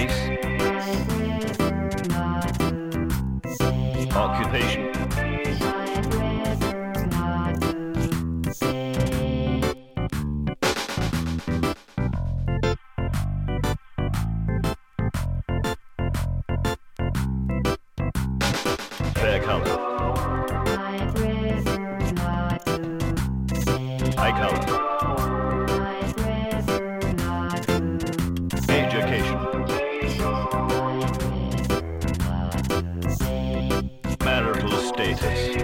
Race. Occupation. Fair color. Eye color. Education. Marital status.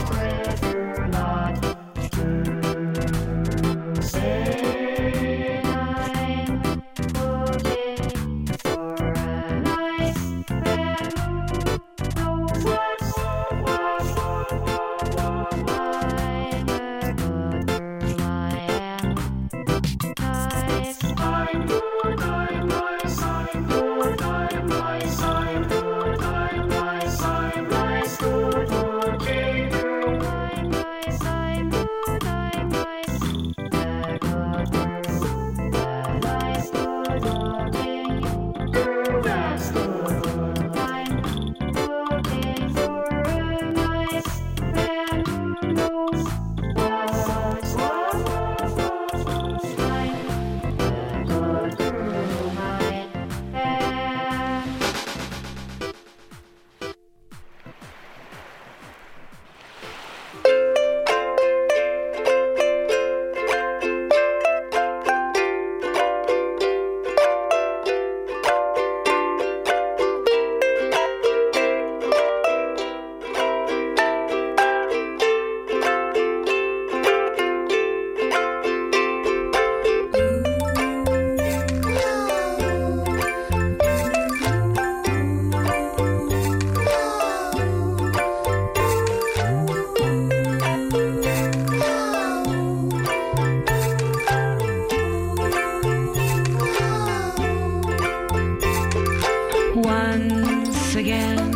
Once again,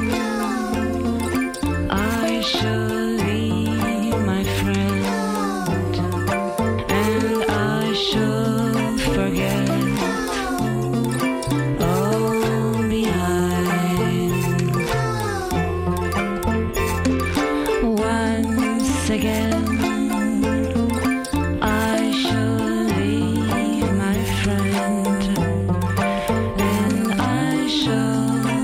I shall leave my friend, and I shall forget all behind. Once again, I shall leave my friend, and I shall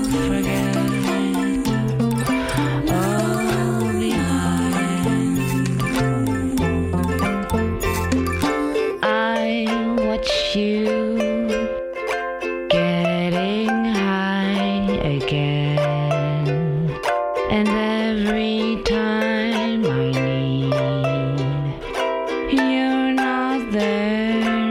you getting high again, and every time I need, you're not there.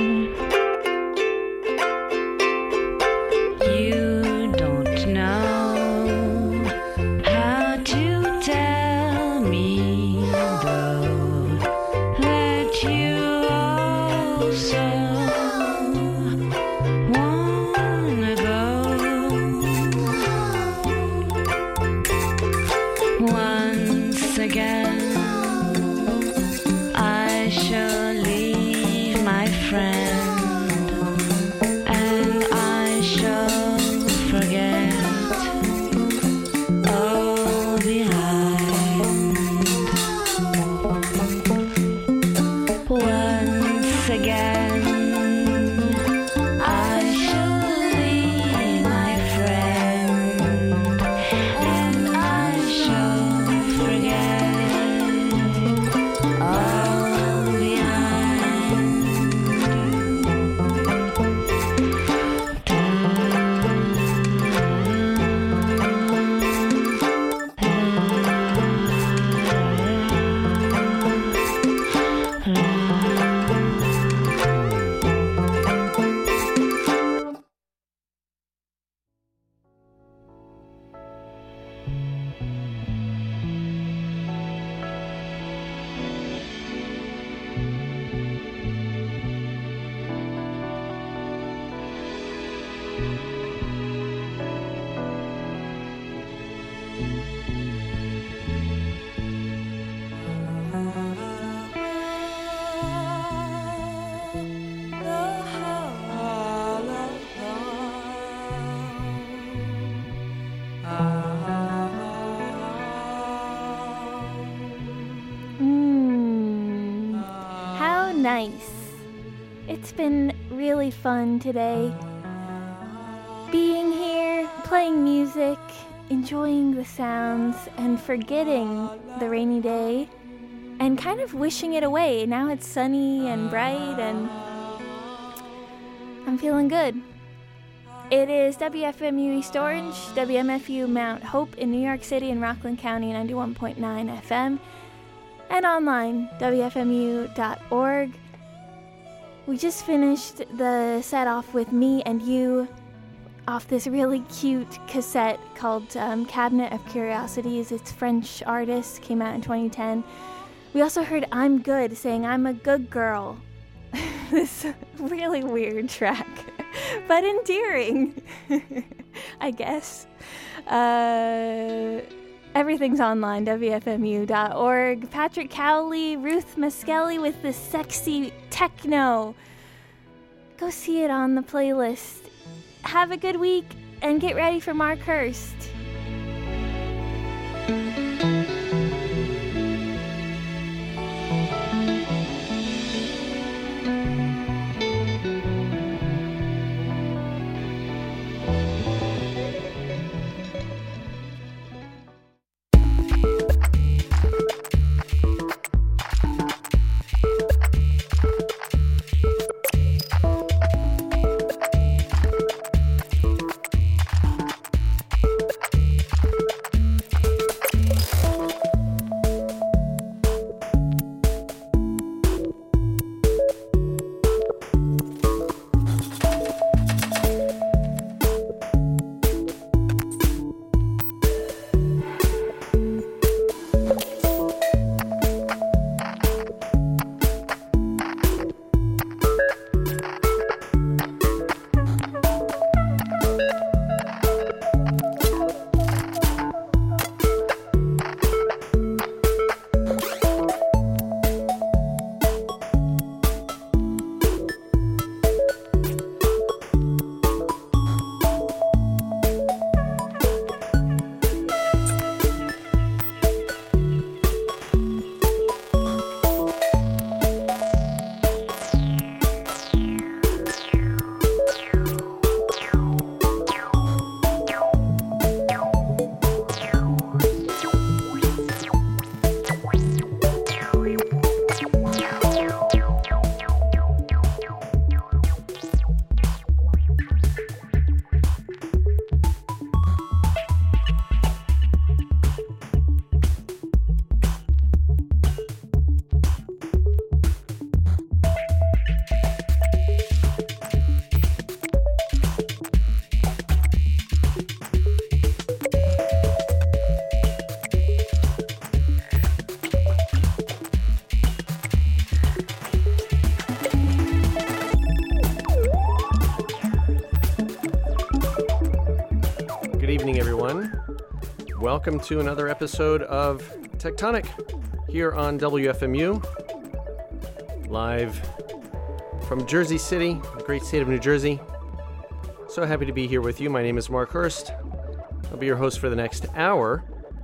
You don't know how to tell me though that you also once again, I shall leave my friend, and I shall forget all behind. Once again, I shall leave my friend, and I shall forget all behind. nice. It's been really fun today. Being here, playing music, enjoying the sounds, and forgetting the rainy day, and kind of wishing it away. Now it's sunny and bright, and I'm feeling good. It is WFMU East Orange, WMFU Mount Hope in New York City and Rockland County, 91.9 FM, and online, WFMU.org. We just finished the set off with Me and You off this really cute cassette called Cabinet of Curiosities. It's French artist, came out in 2010. We also heard I'm Good saying I'm a good girl. This really weird track, but endearing, I guess. Everything's online, WFMU.org. Patrick Cowley, Ruth Meskelly with the sexy techno. Go see it on the playlist. Have a good week and get ready for Mark Hurst. Welcome to another episode of Tectonic here on WFMU, live from Jersey City, the great state of New Jersey. So happy to be here with you. My name is Mark Hurst. I'll be your host for the next hour.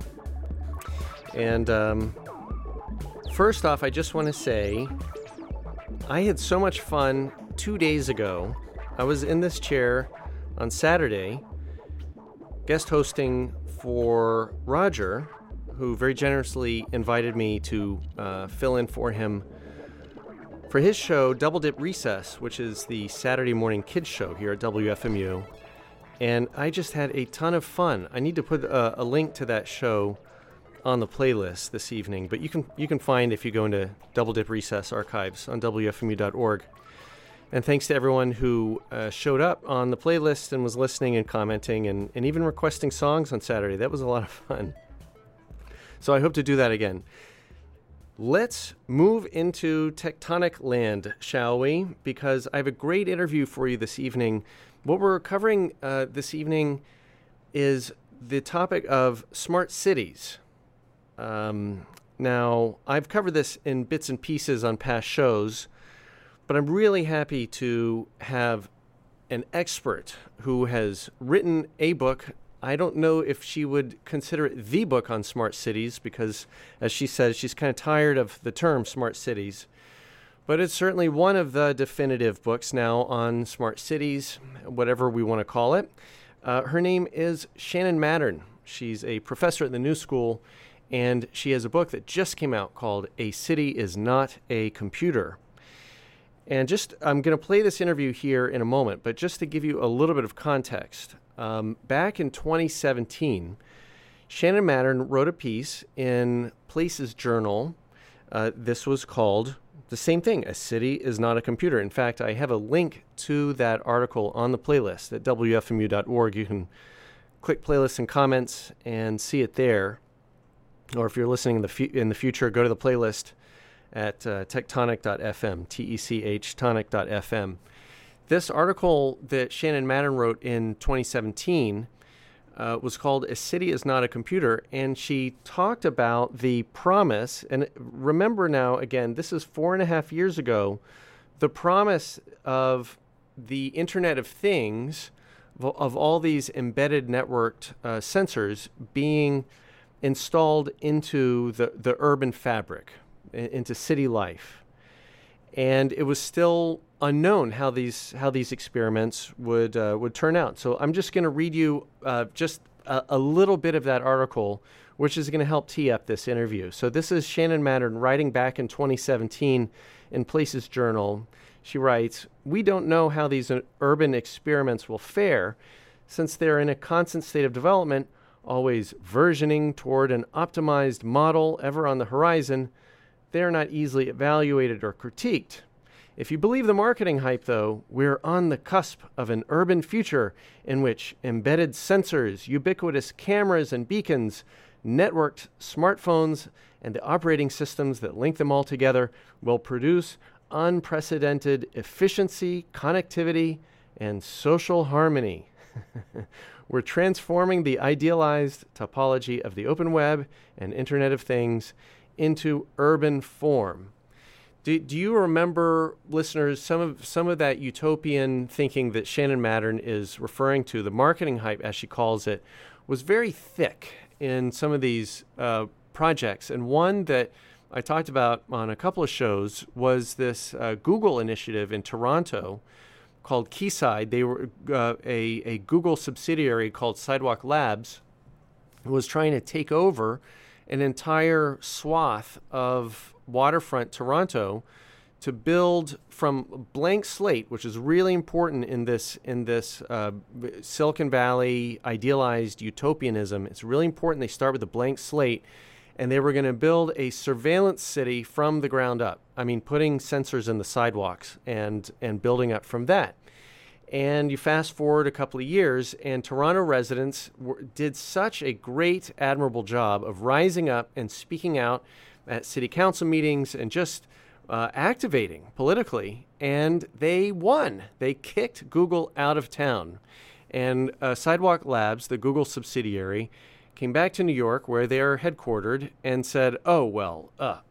And first off, I just want to say I had so much fun 2 days ago. I was in this chair on Saturday, guest hosting for Roger, who very generously invited me to fill in for him for his show, Double Dip Recess, which is the Saturday morning kids show here at WFMU. And I just had a ton of fun. I need to put a link to that show on the playlist this evening, but you can find if you go into Double Dip Recess archives on WFMU.org. And thanks to everyone who showed up on the playlist and was listening and commenting and even requesting songs on Saturday. That was a lot of fun. So I hope to do that again. Let's move into Tectonic land, shall we? Because I have a great interview for you this evening. What we're covering this evening is the topic of smart cities. Now, I've covered this in bits and pieces on past shows, but I'm really happy to have an expert who has written a book. I don't know if she would consider it the book on smart cities because, as she says, she's kind of tired of the term smart cities. But it's certainly one of the definitive books now on smart cities, whatever we want to call it. Her name is Shannon Mattern. She's a professor at the New School, and she has a book that just came out called A City is Not a Computer. And I'm going to play this interview here in a moment, but just to give you a little bit of context, back in 2017, Shannon Mattern wrote a piece in Places Journal. This was called the same thing, A City is Not a Computer. In fact, I have a link to that article on the playlist at wfmu.org. You can click playlists and comments and see it there. Or if you're listening in the future, go to the playlist at tectonic.fm, T-E-C-H, tonic.fm. This article that Shannon Mattern wrote in 2017 was called A City is Not a Computer, and she talked about the promise, and remember now, again, this is 4.5 years ago, the promise of the Internet of Things, of all these embedded networked sensors being installed into the urban fabric, into city life. And it was still unknown how these experiments would turn out. So I'm just going to read you just a little bit of that article, which is going to help tee up this interview. So this is Shannon Mattern writing back in 2017 in Places Journal. She writes, "We don't know how these urban experiments will fare, since they're in a constant state of development, always versioning toward an optimized model ever on the horizon. They are not easily evaluated or critiqued. If you believe the marketing hype, though, we're on the cusp of an urban future in which embedded sensors, ubiquitous cameras and beacons, networked smartphones, and the operating systems that link them all together will produce unprecedented efficiency, connectivity, and social harmony. We're transforming the idealized topology of the open web and Internet of Things into urban form." Do you remember, listeners, some of that utopian thinking that Shannon Mattern is referring to? The marketing hype, as she calls it, was very thick in some of these projects. And one that I talked about on a couple of shows was this Google initiative in Toronto called Quayside. They were a Google subsidiary called Sidewalk Labs was trying to take over an entire swath of waterfront Toronto to build from blank slate, which is really important in this Silicon Valley idealized utopianism. It's really important they start with a blank slate, and they were going to build a surveillance city from the ground up. I mean, putting sensors in the sidewalks and building up from that. And you fast forward a couple of years, and Toronto residents did such a great, admirable job of rising up and speaking out at city council meetings and just activating politically. And they won. They kicked Google out of town. And Sidewalk Labs, the Google subsidiary, came back to New York, where they are headquartered, and said, "Oh, well,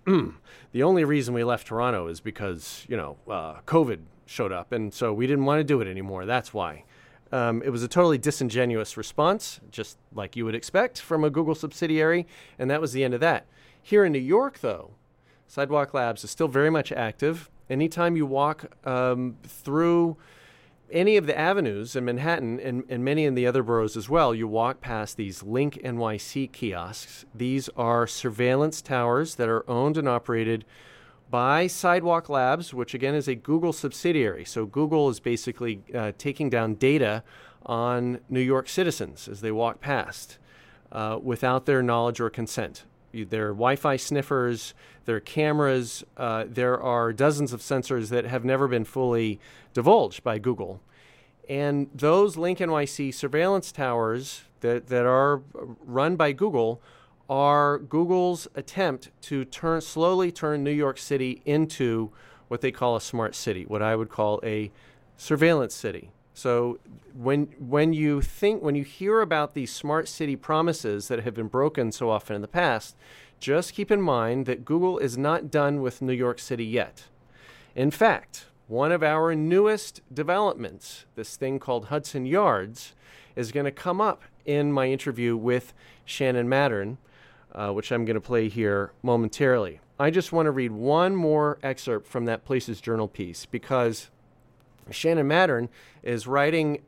the only reason we left Toronto is because, COVID showed up, and so we didn't want to do it anymore. That's why." It was a totally disingenuous response, just like you would expect from a Google subsidiary, and that was the end of that. Here in New York, though, Sidewalk Labs is still very much active. Anytime you walk through any of the avenues in Manhattan and many in the other boroughs as well, you walk past these Link NYC kiosks. These are surveillance towers that are owned and operated by Sidewalk Labs, which again is a Google subsidiary. So Google is basically taking down data on New York citizens as they walk past without their knowledge or consent. There are Wi-Fi sniffers, there are cameras, there are dozens of sensors that have never been fully divulged by Google. And those Link NYC surveillance towers that are run by Google are Google's attempt to slowly turn New York City into what they call a smart city, what I would call a surveillance city. So when you hear about these smart city promises that have been broken so often in the past, just keep in mind that Google is not done with New York City yet. In fact, one of our newest developments, this thing called Hudson Yards, is going to come up in my interview with Shannon Mattern. which I'm going to play here momentarily. I just want to read one more excerpt from that Places Journal piece because Shannon Mattern is writing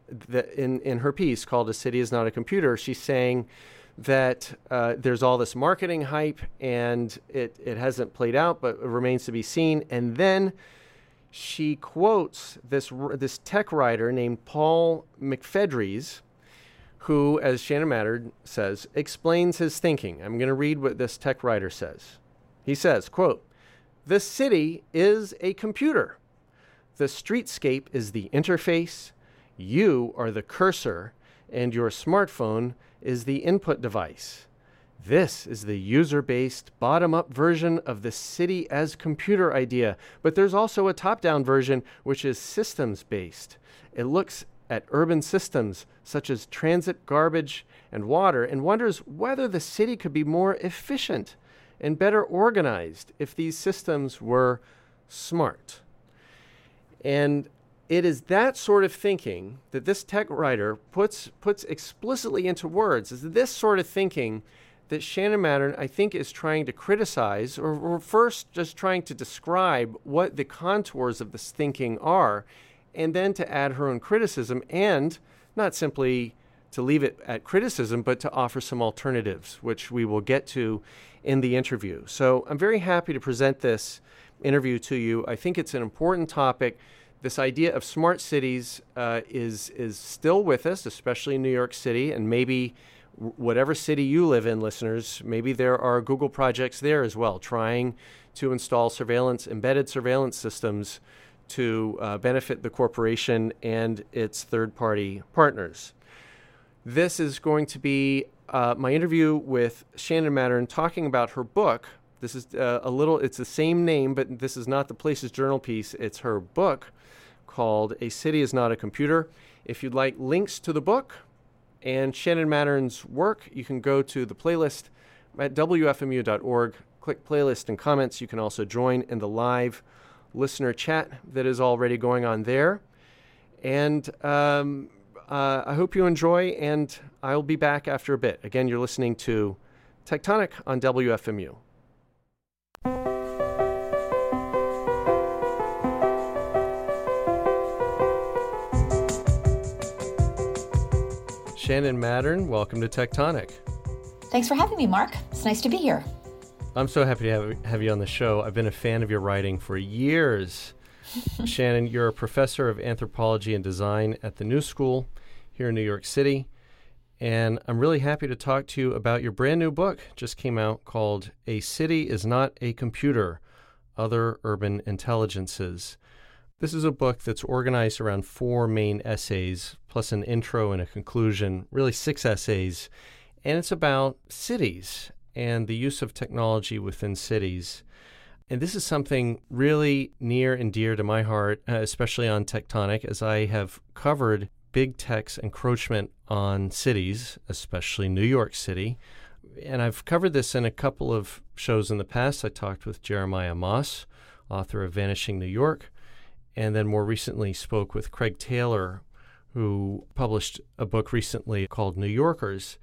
in her piece called A City is Not a Computer. She's saying that there's all this marketing hype and it hasn't played out, but it remains to be seen. And then she quotes this tech writer named Paul McFedries, who, as Shannon Mattern says, explains his thinking. I'm going to read what this tech writer says. He says, quote, "The city is a computer. The streetscape is the interface. You are the cursor, and your smartphone is the input device. This is the user-based, bottom-up version of the city as computer idea. But there's also a top-down version, which is systems-based. It looks at urban systems such as transit, garbage, and water, and wonders whether the city could be more efficient and better organized if these systems were smart." And it is that sort of thinking that this tech writer puts explicitly into words. Is this sort of thinking that Shannon Mattern, I think, is trying to criticize, or first just trying to describe what the contours of this thinking are, and then to add her own criticism, and not simply to leave it at criticism, but to offer some alternatives, which we will get to in the interview. So I'm very happy to present this interview to you. I think it's an important topic. This idea of smart cities is still with us, especially in New York City, and maybe whatever city you live in, listeners, maybe there are Google projects there as well, trying to install embedded surveillance systems to benefit the corporation and its third-party partners. This is going to be my interview with Shannon Mattern talking about her book. This is it's the same name, but this is not the Places Journal piece. It's her book called A City is Not a Computer. If you'd like links to the book and Shannon Mattern's work, you can go to the playlist at wfmu.org, click playlist and comments. You can also join in the live listener chat that is already going on there. And I hope you enjoy, and I'll be back after a bit. Again, you're listening to Tectonic on WFMU. Shannon Mattern, welcome to Tectonic. Thanks for having me, Mark. It's nice to be here. I'm so happy to have you on the show. I've been a fan of your writing for years. Shannon, you're a professor of anthropology and design at the New School here in New York City. And I'm really happy to talk to you about your brand new book, just came out, called A City is Not a Computer, Other Urban Intelligences. This is a book that's organized around 4 main essays, plus an intro and a conclusion, really 6 essays. And it's about cities and the use of technology within cities. And this is something really near and dear to my heart, especially on Tectonic, as I have covered big tech's encroachment on cities, especially New York City. And I've covered this in a couple of shows in the past. I talked with Jeremiah Moss, author of Vanishing New York, and then more recently spoke with Craig Taylor, who published a book recently called New Yorkers.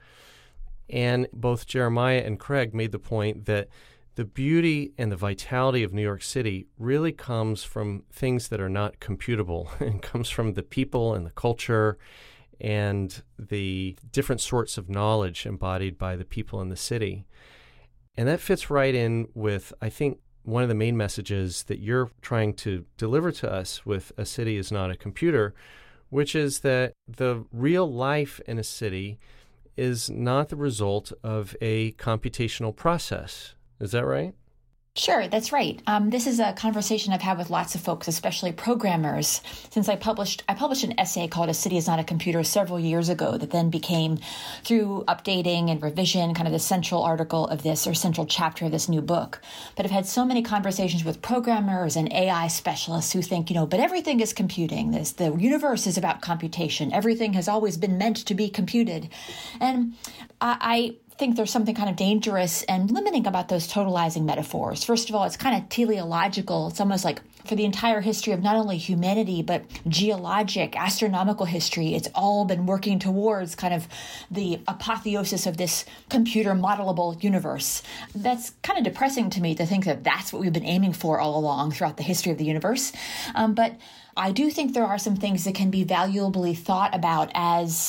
And both Jeremiah and Craig made the point that the beauty and the vitality of New York City really comes from things that are not computable. It comes from the people and the culture and the different sorts of knowledge embodied by the people in the city. And that fits right in with, I think, one of the main messages that you're trying to deliver to us with A City is Not a Computer, which is that the real life in a city is not the result of a computational process. Is that right? Sure, that's right. This is a conversation I've had with lots of folks, especially programmers, since I published an essay called A City is Not a Computer several years ago that then became, through updating and revision, kind of the central article of this, or central chapter of this new book. But I've had so many conversations with programmers and AI specialists who think, but everything is computing. The universe is about computation. Everything has always been meant to be computed. And I think there's something kind of dangerous and limiting about those totalizing metaphors. First of all, it's kind of teleological. It's almost like for the entire history of not only humanity, but geologic, astronomical history, it's all been working towards kind of the apotheosis of this computer modelable universe. That's kind of depressing to me to think that that's what we've been aiming for all along throughout the history of the universe. But I do think there are some things that can be valuably thought about as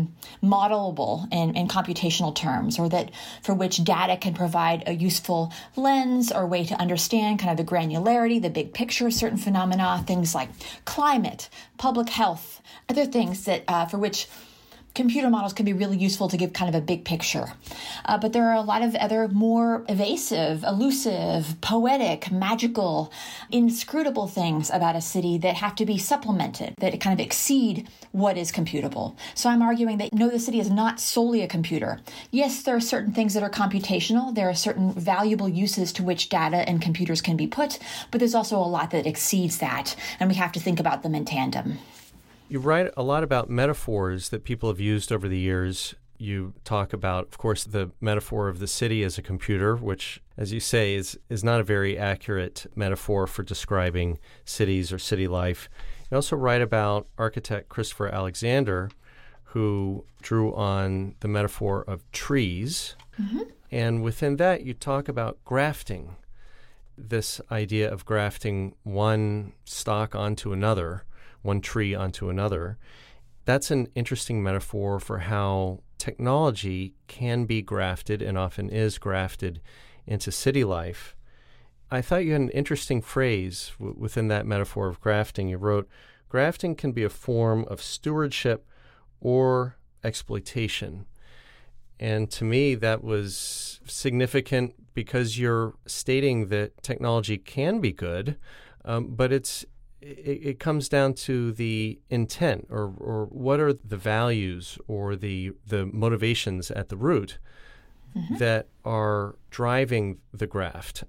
modelable in computational terms, or that for which data can provide a useful lens or way to understand kind of the granularity, the big picture of certain phenomena, things like climate, public health, other things that for which computer models can be really useful to give kind of a big picture. But there are a lot of other more evasive, elusive, poetic, magical, inscrutable things about a city that have to be supplemented, that kind of exceed what is computable. So I'm arguing that no, the city is not solely a computer. Yes, there are certain things that are computational. There are certain valuable uses to which data and computers can be put, but there's also a lot that exceeds that, and we have to think about them in tandem. You write a lot about metaphors that people have used over the years. You talk about, of course, the metaphor of the city as a computer, which, as you say, is not a very accurate metaphor for describing cities or city life. You also write about architect Christopher Alexander, who drew on the metaphor of trees. Mm-hmm. And within that, you talk about grafting, this idea of grafting one stock onto another, one tree onto another. That's an interesting metaphor for how technology can be grafted and often is grafted into city life. I thought you had an interesting phrase within that metaphor of grafting. You wrote, grafting can be a form of stewardship or exploitation. And to me, that was significant because you're stating that technology can be good, but it comes down to the intent or what are the values or the motivations at the root mm-hmm. that are driving the graft.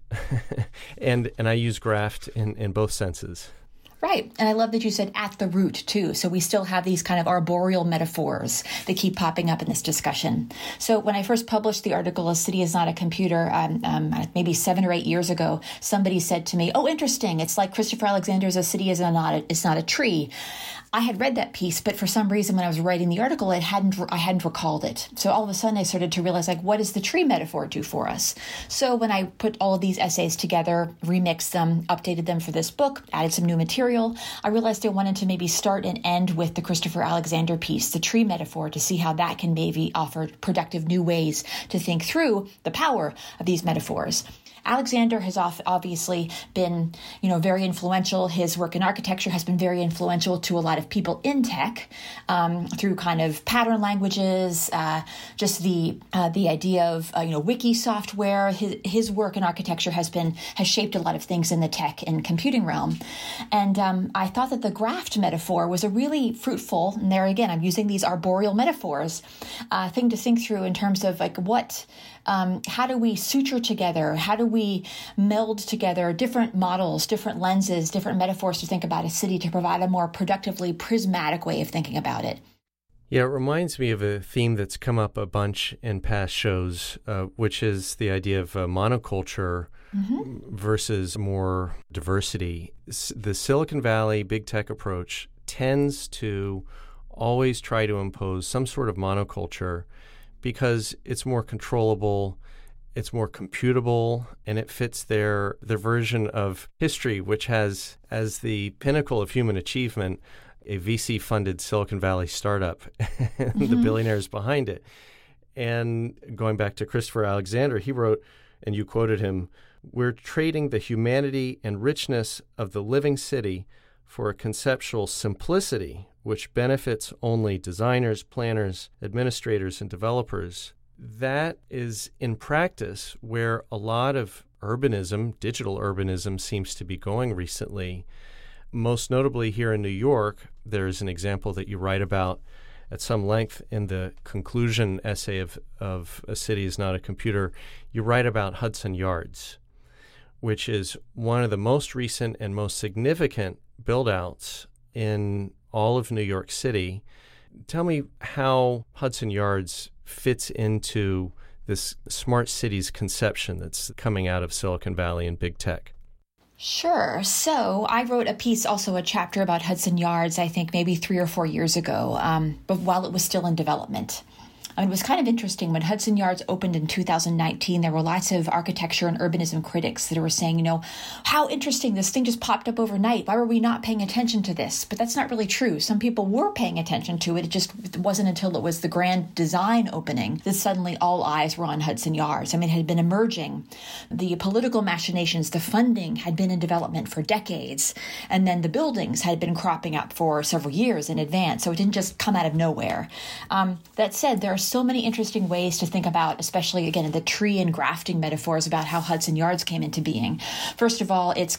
and I use graft in both senses. Right. And I love that you said at the root, too. So we still have these kind of arboreal metaphors that keep popping up in this discussion. So when I first published the article, A City is Not a Computer, maybe 7 or 8 years ago, somebody said to me, oh, interesting. It's like Christopher Alexander's A City is not a tree. I had read that piece, but for some reason when I was writing the article, I hadn't recalled it. So all of a sudden I started to realize, like, what does the tree metaphor do for us? So when I put all of these essays together, remixed them, updated them for this book, added some new material, I realized I wanted to maybe start and end with the Christopher Alexander piece, the tree metaphor, to see how that can maybe offer productive new ways to think through the power of these metaphors. Alexander has obviously been, very influential. His work in architecture has been very influential to a lot of people in tech through kind of pattern languages, just the idea of wiki software. His work in architecture has shaped a lot of things in the tech and computing realm. And I thought that the graft metaphor was a really fruitful, and there again, I'm using these arboreal metaphors, thing to think through in terms of like how do we suture together? How do we meld together different models, different lenses, different metaphors to think about a city to provide a more productively prismatic way of thinking about it? Yeah, it reminds me of a theme that's come up a bunch in past shows, which is the idea of monoculture mm-hmm. versus more diversity. The Silicon Valley big tech approach tends to always try to impose some sort of monoculture because it's more controllable, it's more computable, and it fits their version of history, which has as the pinnacle of human achievement a VC-funded Silicon Valley startup, mm-hmm. the billionaires behind it. And going back to Christopher Alexander, he wrote, and you quoted him, "We're trading the humanity and richness of the living city for a conceptual simplicity which benefits only designers, planners, administrators, and developers." That is, in practice, where a lot of urbanism, digital urbanism, seems to be going recently. Most notably here in New York, there's an example that you write about at some length in the conclusion essay of A City is Not a Computer. You write about Hudson Yards, which is one of the most recent and most significant build-outs in all of New York City. Tell me how Hudson Yards fits into this smart cities conception that's coming out of Silicon Valley and big tech. Sure. So I wrote a piece, also a chapter about Hudson Yards, I think maybe 3 or 4 years ago, but while it was still in development. It was kind of interesting. When Hudson Yards opened in 2019, there were lots of architecture and urbanism critics that were saying, how interesting, this thing just popped up overnight. Why were we not paying attention to this? But that's not really true. Some people were paying attention to it. It wasn't until it was the grand design opening that suddenly all eyes were on Hudson Yards. It had been emerging. The political machinations, the funding had been in development for decades. And then the buildings had been cropping up for several years in advance. So it didn't just come out of nowhere. That said, there are so many interesting ways to think about, especially, again, the tree and grafting metaphors about how Hudson Yards came into being. First of all, it's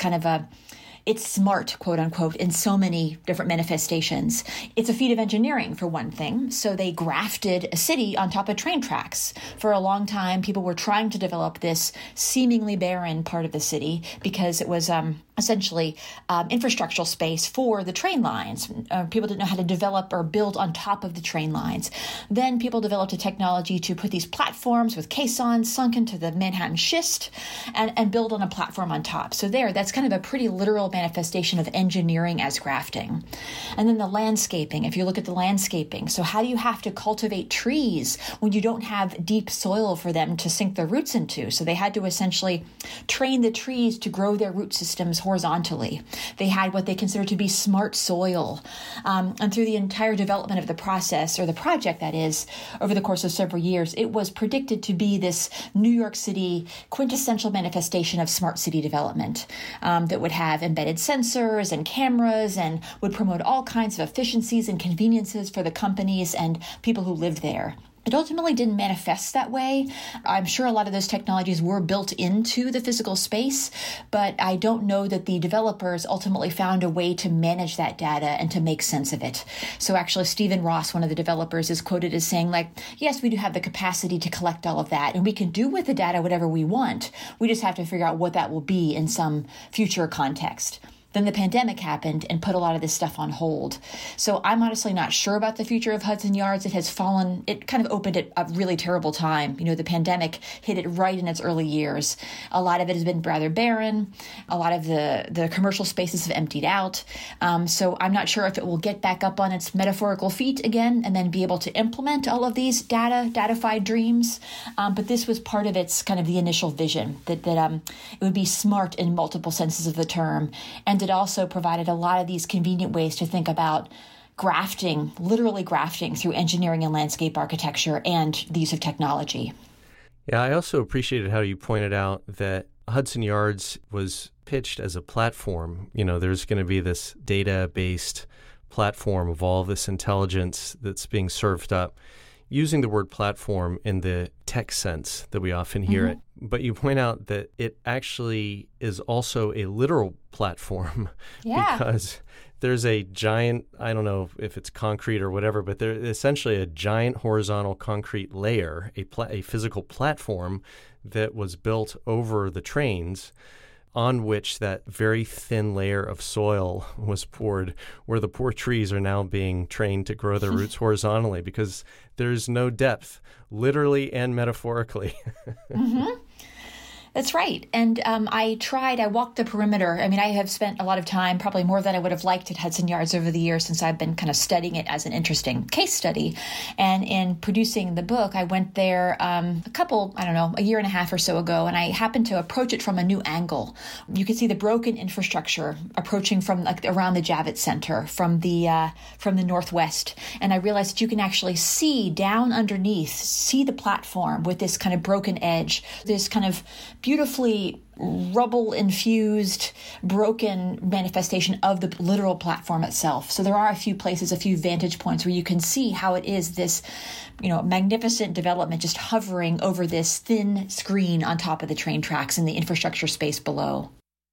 it's smart, quote unquote, in so many different manifestations. It's a feat of engineering, for one thing. So they grafted a city on top of train tracks. For a long time, people were trying to develop this seemingly barren part of the city because it was essentially infrastructural space for the train lines. People didn't know how to develop or build on top of the train lines. Then people developed a technology to put these platforms with caissons sunk into the Manhattan schist and build on a platform on top. So that's kind of a pretty literal manifestation of engineering as grafting. And then the landscaping, if you look at the landscaping, so how do you have to cultivate trees when you don't have deep soil for them to sink their roots into? So they had to essentially train the trees to grow their root systems horizontally. They had what they considered to be smart soil. And through the entire development of the process, or the project that is, over the course of several years, it was predicted to be this New York City quintessential manifestation of smart city development that would have embedded sensors and cameras and would promote all kinds of efficiencies and conveniences for the companies and people who lived there. It ultimately didn't manifest that way. I'm sure a lot of those technologies were built into the physical space, but I don't know that the developers ultimately found a way to manage that data and to make sense of it. So actually, Stephen Ross, one of the developers, is quoted as saying, yes, we do have the capacity to collect all of that, and we can do with the data whatever we want. We just have to figure out what that will be in some future context. Then the pandemic happened and put a lot of this stuff on hold. So I'm honestly not sure about the future of Hudson Yards. It kind of opened at a really terrible time. The pandemic hit it right in its early years. A lot of it has been rather barren. A lot of the commercial spaces have emptied out. So I'm not sure if it will get back up on its metaphorical feet again and then be able to implement all of these datified dreams. But this was part of its kind of the initial vision, that it would be smart in multiple senses of the term. And it also provided a lot of these convenient ways to think about grafting, literally grafting through engineering and landscape architecture and the use of technology. Yeah, I also appreciated how you pointed out that Hudson Yards was pitched as a platform. There's going to be this data-based platform of all this intelligence that's being served up, using the word platform in the tech sense that we often hear it. But you point out that it actually is also a literal platform because there's a giant, I don't know if it's concrete or whatever, but there's essentially a giant horizontal concrete layer, a physical platform that was built over the trains, on which that very thin layer of soil was poured, where the poor trees are now being trained to grow their roots horizontally because there's no depth, literally and metaphorically. That's right. And I walked the perimeter. I have spent a lot of time, probably more than I would have liked, at Hudson Yards over the years since I've been kind of studying it as an interesting case study. And in producing the book, I went there a year and a half or so ago, and I happened to approach it from a new angle. You could see the broken infrastructure approaching from around the Javits Center from the northwest. And I realized that you can actually see down underneath, see the platform with this kind of broken edge, this kind of beautifully rubble-infused, broken manifestation of the literal platform itself. So there are a few places, a few vantage points where you can see how it is this, magnificent development just hovering over this thin screen on top of the train tracks and the infrastructure space below.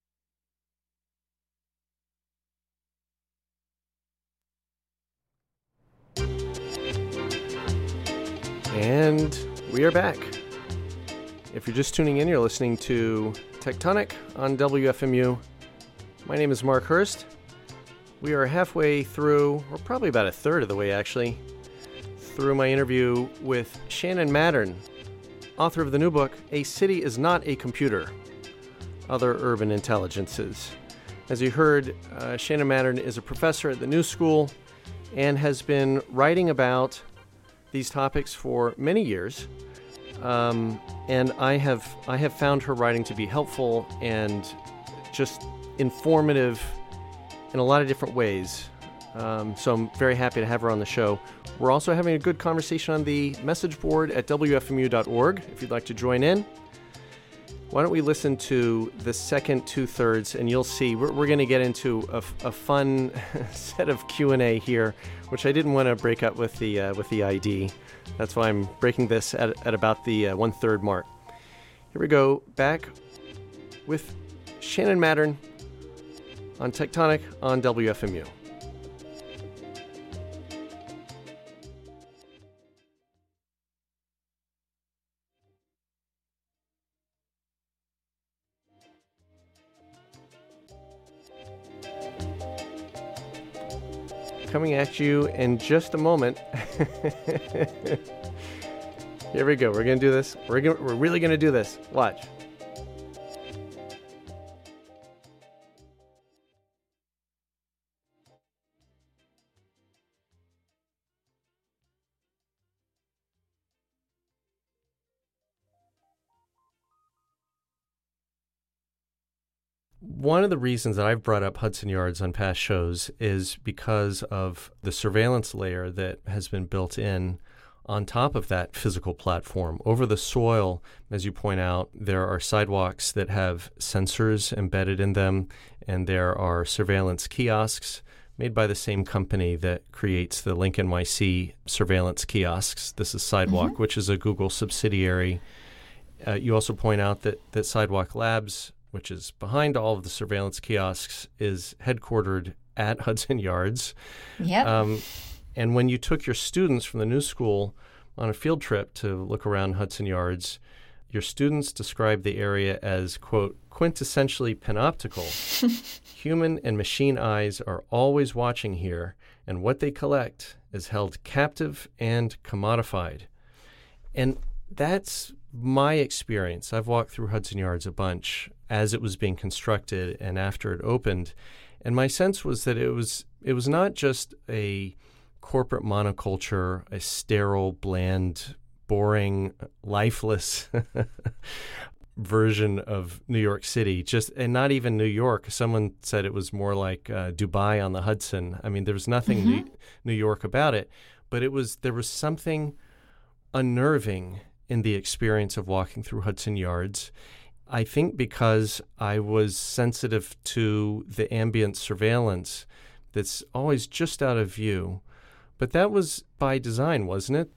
And we are back. If you're just tuning in, you're listening to Tectonic on WFMU. My name is Mark Hurst. We are halfway through, or probably about a third of the way actually, through my interview with Shannon Mattern, author of the new book, A City is Not a Computer. other urban intelligences. As you heard, Shannon Mattern is a professor at the New School and has been writing about these topics for many years. And I have found her writing to be helpful and just informative in a lot of different ways. So I'm very happy to have her on the show. We're also having a good conversation on the message board at WFMU.org if you'd like to join in. Why don't we listen to the second two-thirds, and you'll see we're going to get into a fun set of Q&A here, which I didn't want to break up with the ID. That's why I'm breaking this at about the one-third mark. Here we go, back with Shannon Mattern on Tectonic on WFMU. Coming at you in just a moment. Here we go. We're going to do this. We're really going to do this. Watch. One of the reasons that I've brought up Hudson Yards on past shows is because of the surveillance layer that has been built in on top of that physical platform. Over the soil, as you point out, there are sidewalks that have sensors embedded in them, and there are surveillance kiosks made by the same company that creates the Link NYC surveillance kiosks. This is Sidewalk, which is a Google subsidiary. You also point out that Sidewalk Labs, which is behind all of the surveillance kiosks, is headquartered at Hudson Yards. Yep. And when you took your students from the New School on a field trip to look around Hudson Yards, your students described the area as, quote, quintessentially panoptical. Human and machine eyes are always watching here, and what they collect is held captive and commodified. And that's my experience. I've walked through Hudson Yards a bunch as it was being constructed and after it opened. And my sense was that it was not just a corporate monoculture, a sterile, bland, boring, lifeless version of New York City, and not even New York. Someone said it was more like Dubai on the Hudson. I mean, there was nothing New York about it, but there was something unnerving in the experience of walking through Hudson Yards. I think because I was sensitive to the ambient surveillance that's always just out of view. But that was by design, wasn't it?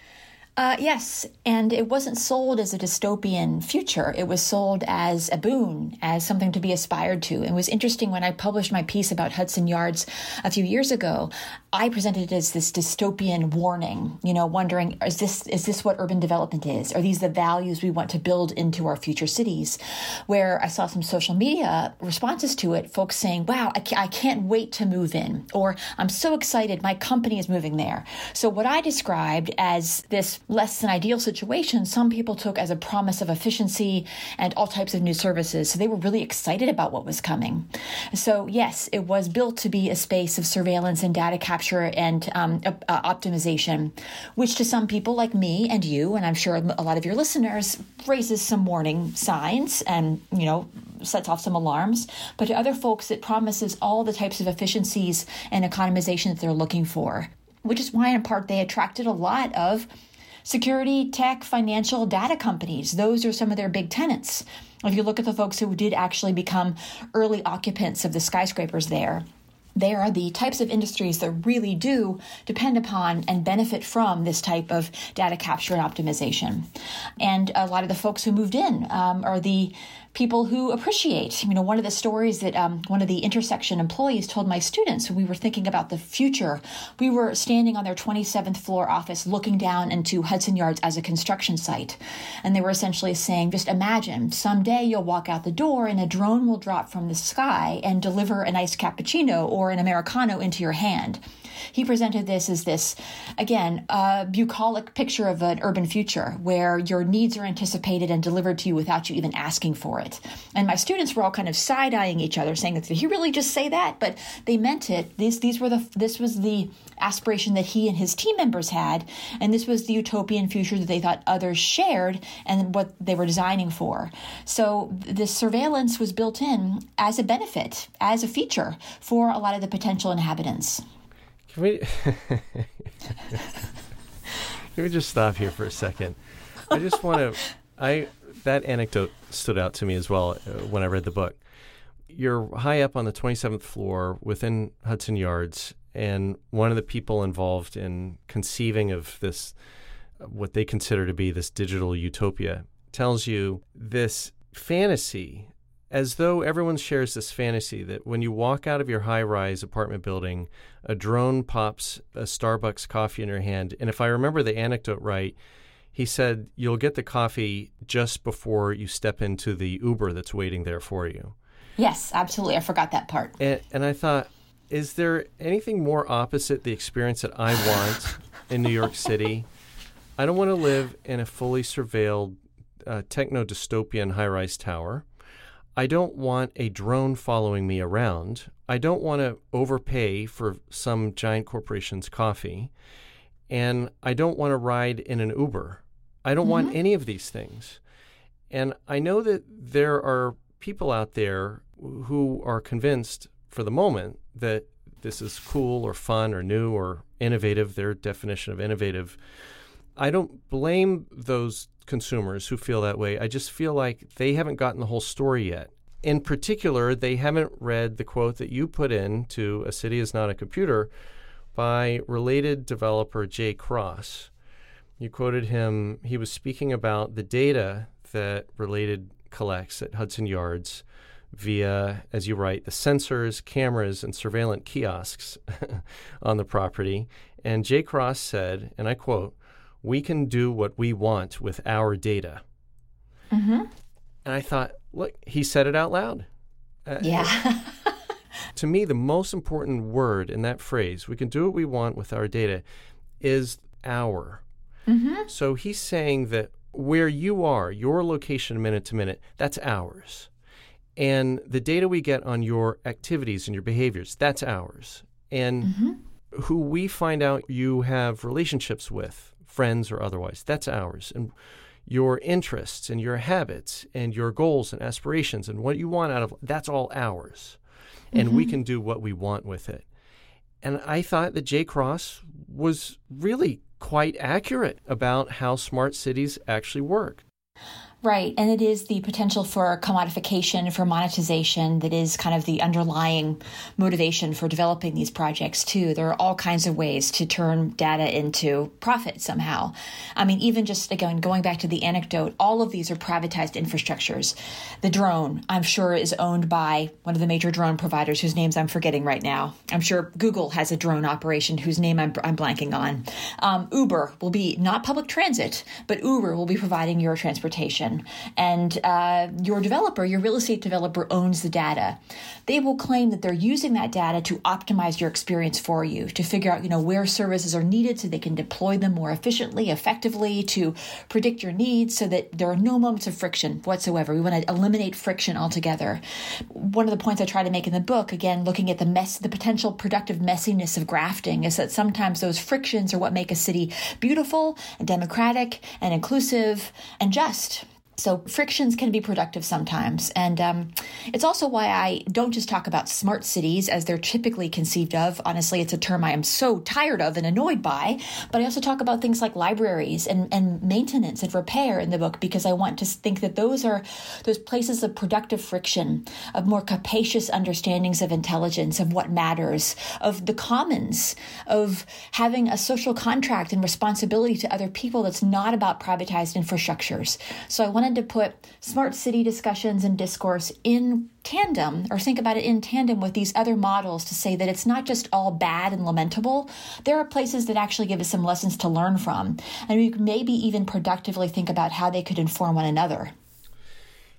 Yes, and it wasn't sold as a dystopian future. It was sold as a boon, as something to be aspired to. It was interesting when I published my piece about Hudson Yards a few years ago, I presented it as this dystopian warning, wondering, is this what urban development is? Are these the values we want to build into our future cities? Where I saw some social media responses to it, folks saying, wow, I can't wait to move in, or I'm so excited, my company is moving there. So what I described as this less than ideal situation, some people took as a promise of efficiency and all types of new services. So they were really excited about what was coming. So yes, it was built to be a space of surveillance and data capture and optimization, which to some people like me and you, and I'm sure a lot of your listeners, raises some warning signs and, sets off some alarms. But to other folks, it promises all the types of efficiencies and economization that they're looking for, which is why in part they attracted a lot of security, tech, financial, data companies. Those are some of their big tenants. If you look at the folks who did actually become early occupants of the skyscrapers there, they are the types of industries that really do depend upon and benefit from this type of data capture and optimization. And a lot of the folks who moved in are the people who appreciate. One of the stories that one of the intersection employees told my students when we were thinking about the future, we were standing on their 27th floor office looking down into Hudson Yards as a construction site. And they were essentially saying, just imagine someday you'll walk out the door and a drone will drop from the sky and deliver an iced cappuccino or an Americano into your hand. He presented this as this, again, bucolic picture of an urban future where your needs are anticipated and delivered to you without you even asking for it. And my students were all kind of side-eyeing each other, saying, did he really just say that? But they meant it. This was the aspiration that he and his team members had, and this was the utopian future that they thought others shared and what they were designing for. So this surveillance was built in as a benefit, as a feature for a lot of the potential inhabitants. Can we just stop here for a second? I just want to, that anecdote stood out to me as well when I read the book. You're high up on the 27th floor within Hudson Yards, and one of the people involved in conceiving of this, what they consider to be this digital utopia, tells you this fantasy, as though everyone shares this fantasy that when you walk out of your high-rise apartment building, a drone pops a Starbucks coffee in your hand. And if I remember the anecdote right, he said you'll get the coffee just before you step into the Uber that's waiting there for you. Yes, absolutely. I forgot that part. And I thought, is there anything more opposite the experience that I want in New York City? I don't want to live in a fully surveilled techno-dystopian high-rise tower. I don't want a drone following me around. I don't want to overpay for some giant corporation's coffee. And I don't want to ride in an Uber. I don't want any of these things. And I know that there are people out there who are convinced for the moment that this is cool or fun or new or innovative, their definition of innovative. I don't blame those consumers who feel that way. I just feel like they haven't gotten the whole story yet. In particular, they haven't read the quote that you put into A City Is Not a Computer by Related developer Jay Cross. You quoted him. He was speaking about the data that Related collects at Hudson Yards via, as you write, the sensors, cameras, and surveillance kiosks on the property. And Jay Cross said, and I quote, "We can do what we want with our data." And I thought, look, he said it out loud. Yeah. To me, the most important word in that phrase, "we can do what we want with our data," is our. So he's saying that where you are, your location minute to minute, that's ours. And the data we get on your activities and your behaviors, that's ours. And who we find out you have relationships with, friends or otherwise, that's ours. And your interests and your habits and your goals and aspirations and what you want out of, that's all ours. And we can do what we want with it. And I thought that Jay Cross was really quite accurate about how smart cities actually work. Right. And it is the potential for commodification, for monetization that is kind of the underlying motivation for developing these projects, too. There are all kinds of ways to turn data into profit somehow. I mean, even just, again, going back to the anecdote, all of these are privatized infrastructures. The drone, I'm sure, is owned by one of the major drone providers whose names I'm forgetting right now. I'm sure Google has a drone operation whose name I'm blanking on. Uber will be not public transit, but Uber will be providing your transportation. And your developer, your real estate developer, owns the data. They will claim that they're using that data to optimize your experience for you, to figure out, where services are needed so they can deploy them more efficiently, effectively, to predict your needs so that there are no moments of friction whatsoever. We want to eliminate friction altogether. One of the points I try to make in the book, again, looking at the potential productive messiness of grafting, is that sometimes those frictions are what make a city beautiful and democratic and inclusive and just. So frictions can be productive sometimes. And it's also why I don't just talk about smart cities as they're typically conceived of. Honestly, it's a term I am so tired of and annoyed by. But I also talk about things like libraries and maintenance and repair in the book, because I want to think that those are those places of productive friction, of more capacious understandings of intelligence, of what matters, of the commons, of having a social contract and responsibility to other people that's not about privatized infrastructures. So I wanted to put smart city discussions and discourse in tandem, or think about it in tandem with these other models, to say that it's not just all bad and lamentable. There are places that actually give us some lessons to learn from, and we could maybe even productively think about how they could inform one another.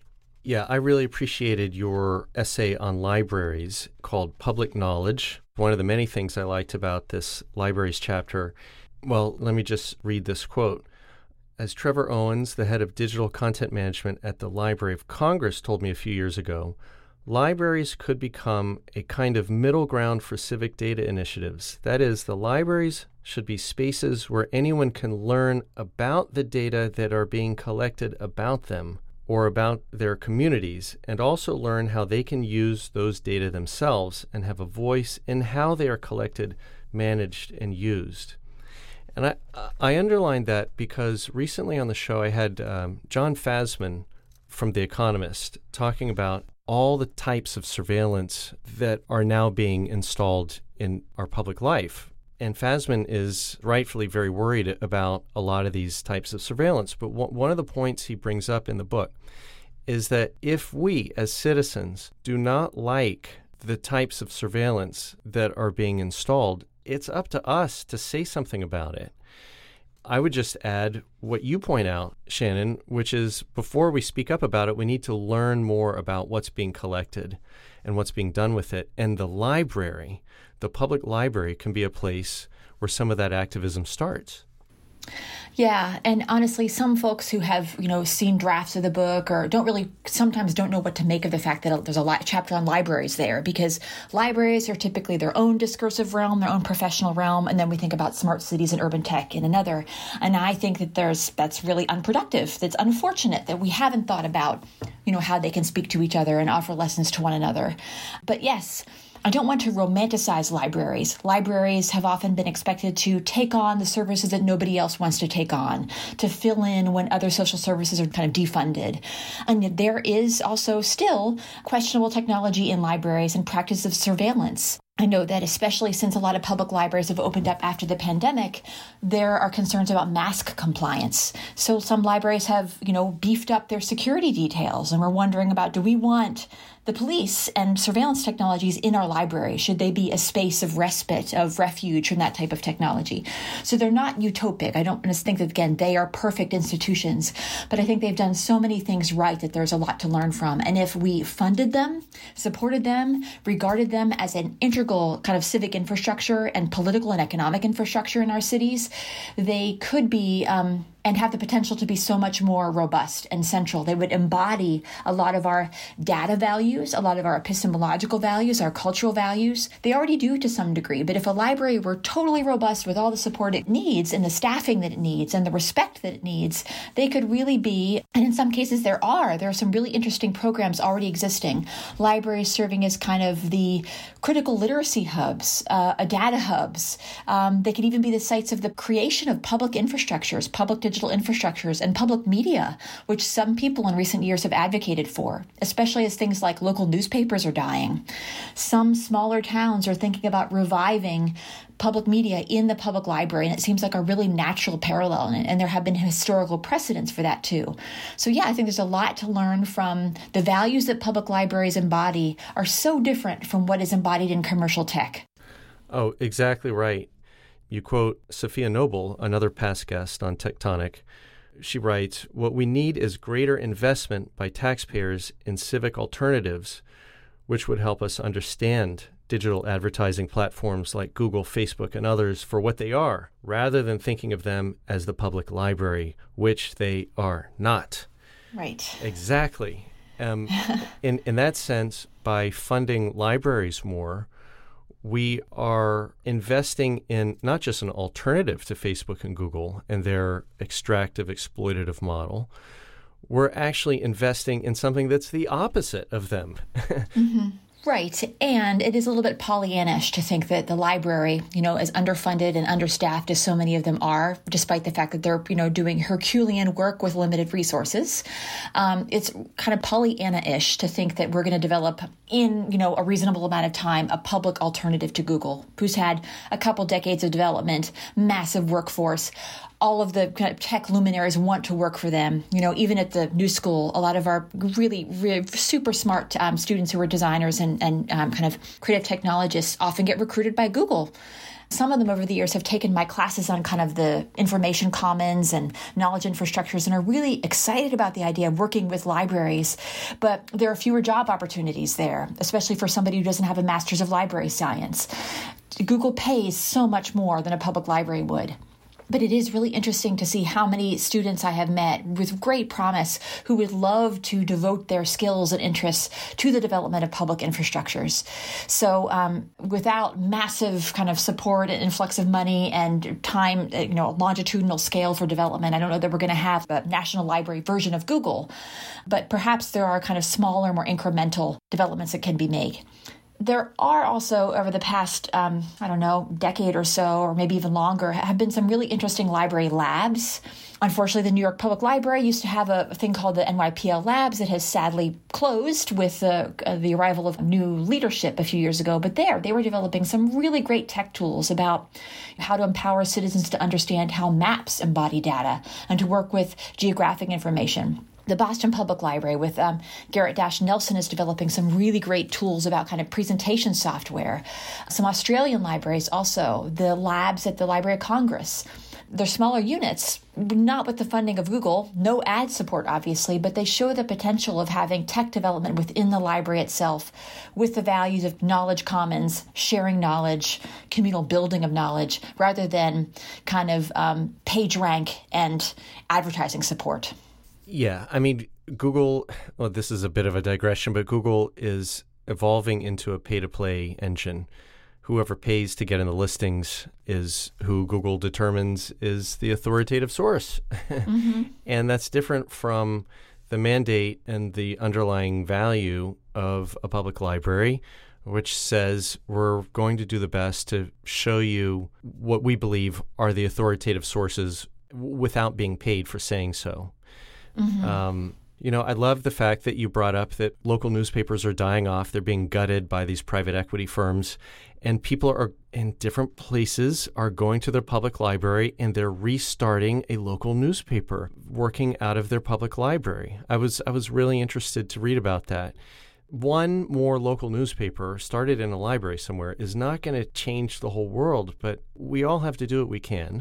Yeah, I really appreciated your essay on libraries called Public Knowledge. One of the many things I liked about this libraries chapter, well, let me just read this quote. As Trevor Owens, the head of digital content management at the Library of Congress, told me a few years ago, libraries could become a kind of middle ground for civic data initiatives. That is, the libraries should be spaces where anyone can learn about the data that are being collected about them or about their communities, and also learn how they can use those data themselves and have a voice in how they are collected, managed, and used. And I underlined that because recently on the show I had John Fasman from The Economist talking about all the types of surveillance that are now being installed in our public life. And Fasman is rightfully very worried about a lot of these types of surveillance. But one of the points he brings up in the book is that if we as citizens do not like the types of surveillance that are being installed, it's up to us to say something about it. I would just add what you point out, Shannon, which is before we speak up about it, we need to learn more about what's being collected and what's being done with it. And the library, the public library, can be a place where some of that activism starts. Yeah, and honestly, some folks who have, seen drafts of the book or sometimes don't know what to make of the fact that there's a chapter on libraries there, because libraries are typically their own discursive realm, their own professional realm, and then we think about smart cities and urban tech in another. And I think that that's really unproductive. That's unfortunate that we haven't thought about, how they can speak to each other and offer lessons to one another. But yes, I don't want to romanticize libraries. Libraries have often been expected to take on the services that nobody else wants to take on, to fill in when other social services are kind of defunded. And there is also still questionable technology in libraries and practice of surveillance. I know that especially since a lot of public libraries have opened up after the pandemic, there are concerns about mask compliance. So some libraries have, beefed up their security details, and we're wondering about, do we want the police and surveillance technologies in our library? Should they be a space of respite, of refuge from that type of technology? So they're not utopic. I don't just think that, again, they are perfect institutions, but I think they've done so many things right that there's a lot to learn from. And if we funded them, supported them, regarded them as an integral kind of civic infrastructure and political and economic infrastructure in our cities, they could be and have the potential to be so much more robust and central. They would embody a lot of our data values, a lot of our epistemological values, our cultural values. They already do to some degree, but if a library were totally robust with all the support it needs and the staffing that it needs and the respect that it needs, they could really be, and in some cases there are some really interesting programs already existing. Libraries serving as kind of the critical literacy hubs, data hubs. They could even be the sites of the creation of public infrastructures, public digital infrastructures, and public media, which some people in recent years have advocated for, especially as things like local newspapers are dying. Some smaller towns are thinking about reviving public media in the public library, and it seems like a really natural parallel, and there have been historical precedents for that too. So yeah, I think there's a lot to learn from the values that public libraries embody are so different from what is embodied in commercial tech. Oh, exactly right. You quote Sophia Noble, another past guest on Tectonic. She writes, "What we need is greater investment by taxpayers in civic alternatives, which would help us understand digital advertising platforms like Google, Facebook, and others for what they are, rather than thinking of them as the public library, which they are not." Right. Exactly. In that sense, by funding libraries more, we are investing in not just an alternative to Facebook and Google and their extractive, exploitative model. We're actually investing in something that's the opposite of them. Mm-hmm. Right. And it is a little bit Pollyannish to think that the library, as underfunded and understaffed as so many of them are, despite the fact that they're, doing Herculean work with limited resources. It's kind of Pollyanna-ish to think that we're going to develop in, a reasonable amount of time, a public alternative to Google, who's had a couple decades of development, massive workforce. All of the kind of tech luminaries want to work for them. Even at the New School, a lot of our really, really super smart students who are designers and kind of creative technologists often get recruited by Google. Some of them over the years have taken my classes on kind of the information commons and knowledge infrastructures and are really excited about the idea of working with libraries. But there are fewer job opportunities there, especially for somebody who doesn't have a master's of library science. Google pays so much more than a public library would. But it is really interesting to see how many students I have met with great promise who would love to devote their skills and interests to the development of public infrastructures. So without massive kind of support and influx of money and time, longitudinal scale for development, I don't know that we're going to have a national library version of Google, but perhaps there are kind of smaller, more incremental developments that can be made. There are also, over the past, decade or so, or maybe even longer, have been some really interesting library labs. Unfortunately, the New York Public Library used to have a thing called the NYPL Labs that has sadly closed with the arrival of new leadership a few years ago. But they were developing some really great tech tools about how to empower citizens to understand how maps embody data and to work with geographic information. The Boston Public Library with Garrett Nelson is developing some really great tools about kind of presentation software. Some Australian libraries also, the labs at the Library of Congress. They're smaller units, not with the funding of Google, no ad support, obviously, but they show the potential of having tech development within the library itself with the values of knowledge commons, sharing knowledge, communal building of knowledge, rather than kind of page rank and advertising support. Yeah, I mean, Google, well, this is a bit of a digression, but Google is evolving into a pay-to-play engine. Whoever pays to get in the listings is who Google determines is the authoritative source. Mm-hmm. And that's different from the mandate and the underlying value of a public library, which says we're going to do the best to show you what we believe are the authoritative sources without being paid for saying so. Mm-hmm. I love the fact that you brought up that local newspapers are dying off. They're being gutted by these private equity firms. And people are in different places are going to their public library and they're restarting a local newspaper working out of their public library. I was really interested to read about that. One more local newspaper started in a library somewhere is not going to change the whole world, but we all have to do what we can.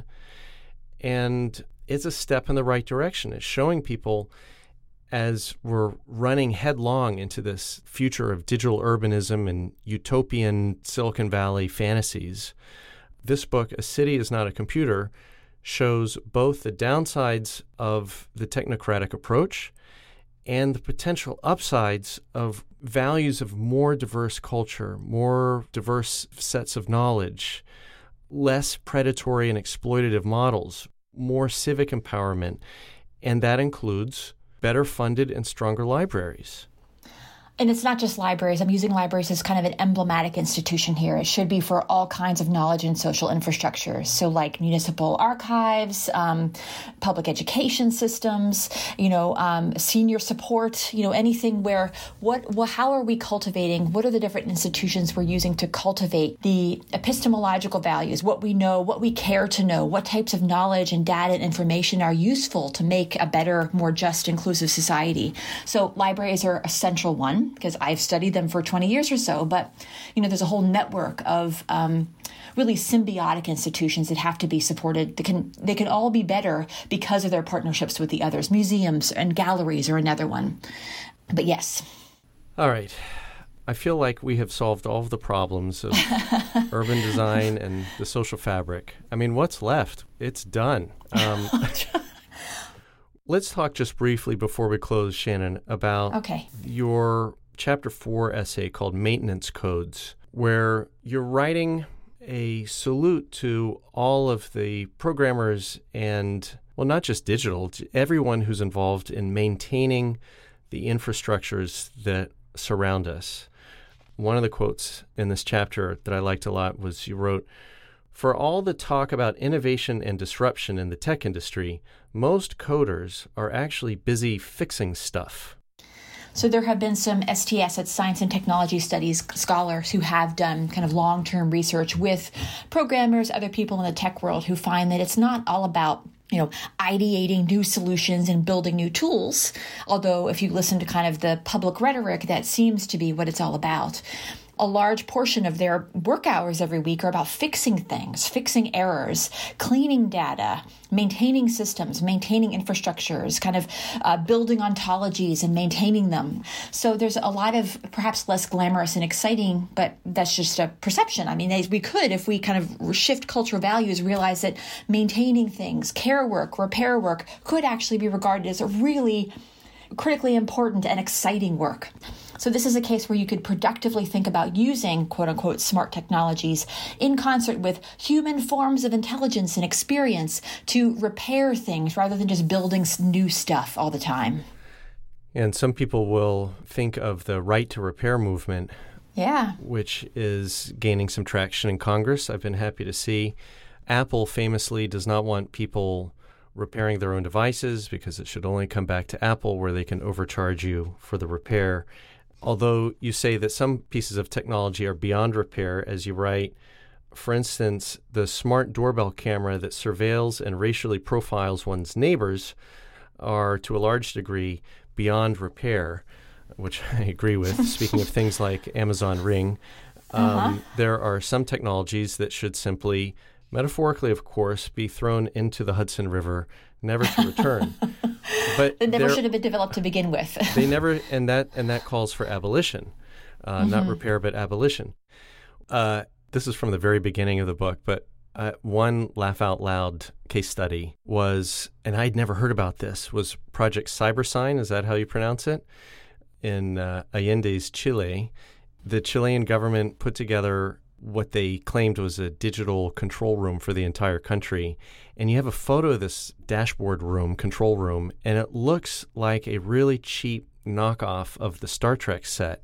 And it's a step in the right direction. It's showing people, as we're running headlong into this future of digital urbanism and utopian Silicon Valley fantasies, this book, A City is Not a Computer, shows both the downsides of the technocratic approach and the potential upsides of values of more diverse culture, more diverse sets of knowledge, less predatory and exploitative models, more civic empowerment, and that includes better funded and stronger libraries. And it's not just libraries. I'm using libraries as kind of an emblematic institution here. It should be for all kinds of knowledge and social infrastructure. So like municipal archives, public education systems, senior support, anything where how are we cultivating? What are the different institutions we're using to cultivate the epistemological values, what we know, what we care to know, what types of knowledge and data and information are useful to make a better, more just, inclusive society. So libraries are a central one, because I've studied them for 20 years or so. But, there's a whole network of really symbiotic institutions that have to be supported. They can all be better because of their partnerships with the others. Museums and galleries are another one. But yes. All right. I feel like we have solved all of the problems of urban design and the social fabric. I mean, what's left? It's done. Let's talk just briefly before we close, Shannon, about your Chapter 4 essay called Maintenance Codes, where you're writing a salute to all of the programmers and, well, not just digital, everyone who's involved in maintaining the infrastructures that surround us. One of the quotes in this chapter that I liked a lot was you wrote, "For all the talk about innovation and disruption in the tech industry, most coders are actually busy fixing stuff." So there have been some STS, at Science and Technology Studies, scholars who have done kind of long-term research with programmers, other people in the tech world who find that it's not all about ideating new solutions and building new tools. Although if you listen to kind of the public rhetoric, that seems to be what it's all about. a large portion of their work hours every week are about fixing things, fixing errors, cleaning data, maintaining systems, maintaining infrastructures, kind of building ontologies and maintaining them. So there's a lot of perhaps less glamorous and exciting, but that's just a perception. I mean, we could, if we kind of shift cultural values, realize that maintaining things, care work, repair work, could actually be regarded as a really critically important and exciting work. So this is a case where you could productively think about using quote-unquote smart technologies in concert with human forms of intelligence and experience to repair things rather than just building new stuff all the time. And some people will think of the right to repair movement, which is gaining some traction in Congress. I've been happy to see. Apple famously does not want people repairing their own devices because it should only come back to Apple where they can overcharge you for the repair. Although you say that some pieces of technology are beyond repair, as you write, for instance, the smart doorbell camera that surveils and racially profiles one's neighbors are to a large degree beyond repair, which I agree with. Speaking of things like Amazon Ring, there are some technologies that should simply, metaphorically, of course, be thrown into the Hudson River, never to return. But it never should have been developed to begin with. They never, and that calls for abolition, not repair, but abolition. This is from the very beginning of the book, but one laugh out loud case study was, and I'd never heard about this, was Project Cybersign. Is that how you pronounce it? In Allende's Chile, the Chilean government put together what they claimed was a digital control room for the entire country. And you have a photo of this dashboard room, control room, and it looks like a really cheap knockoff of the Star Trek set.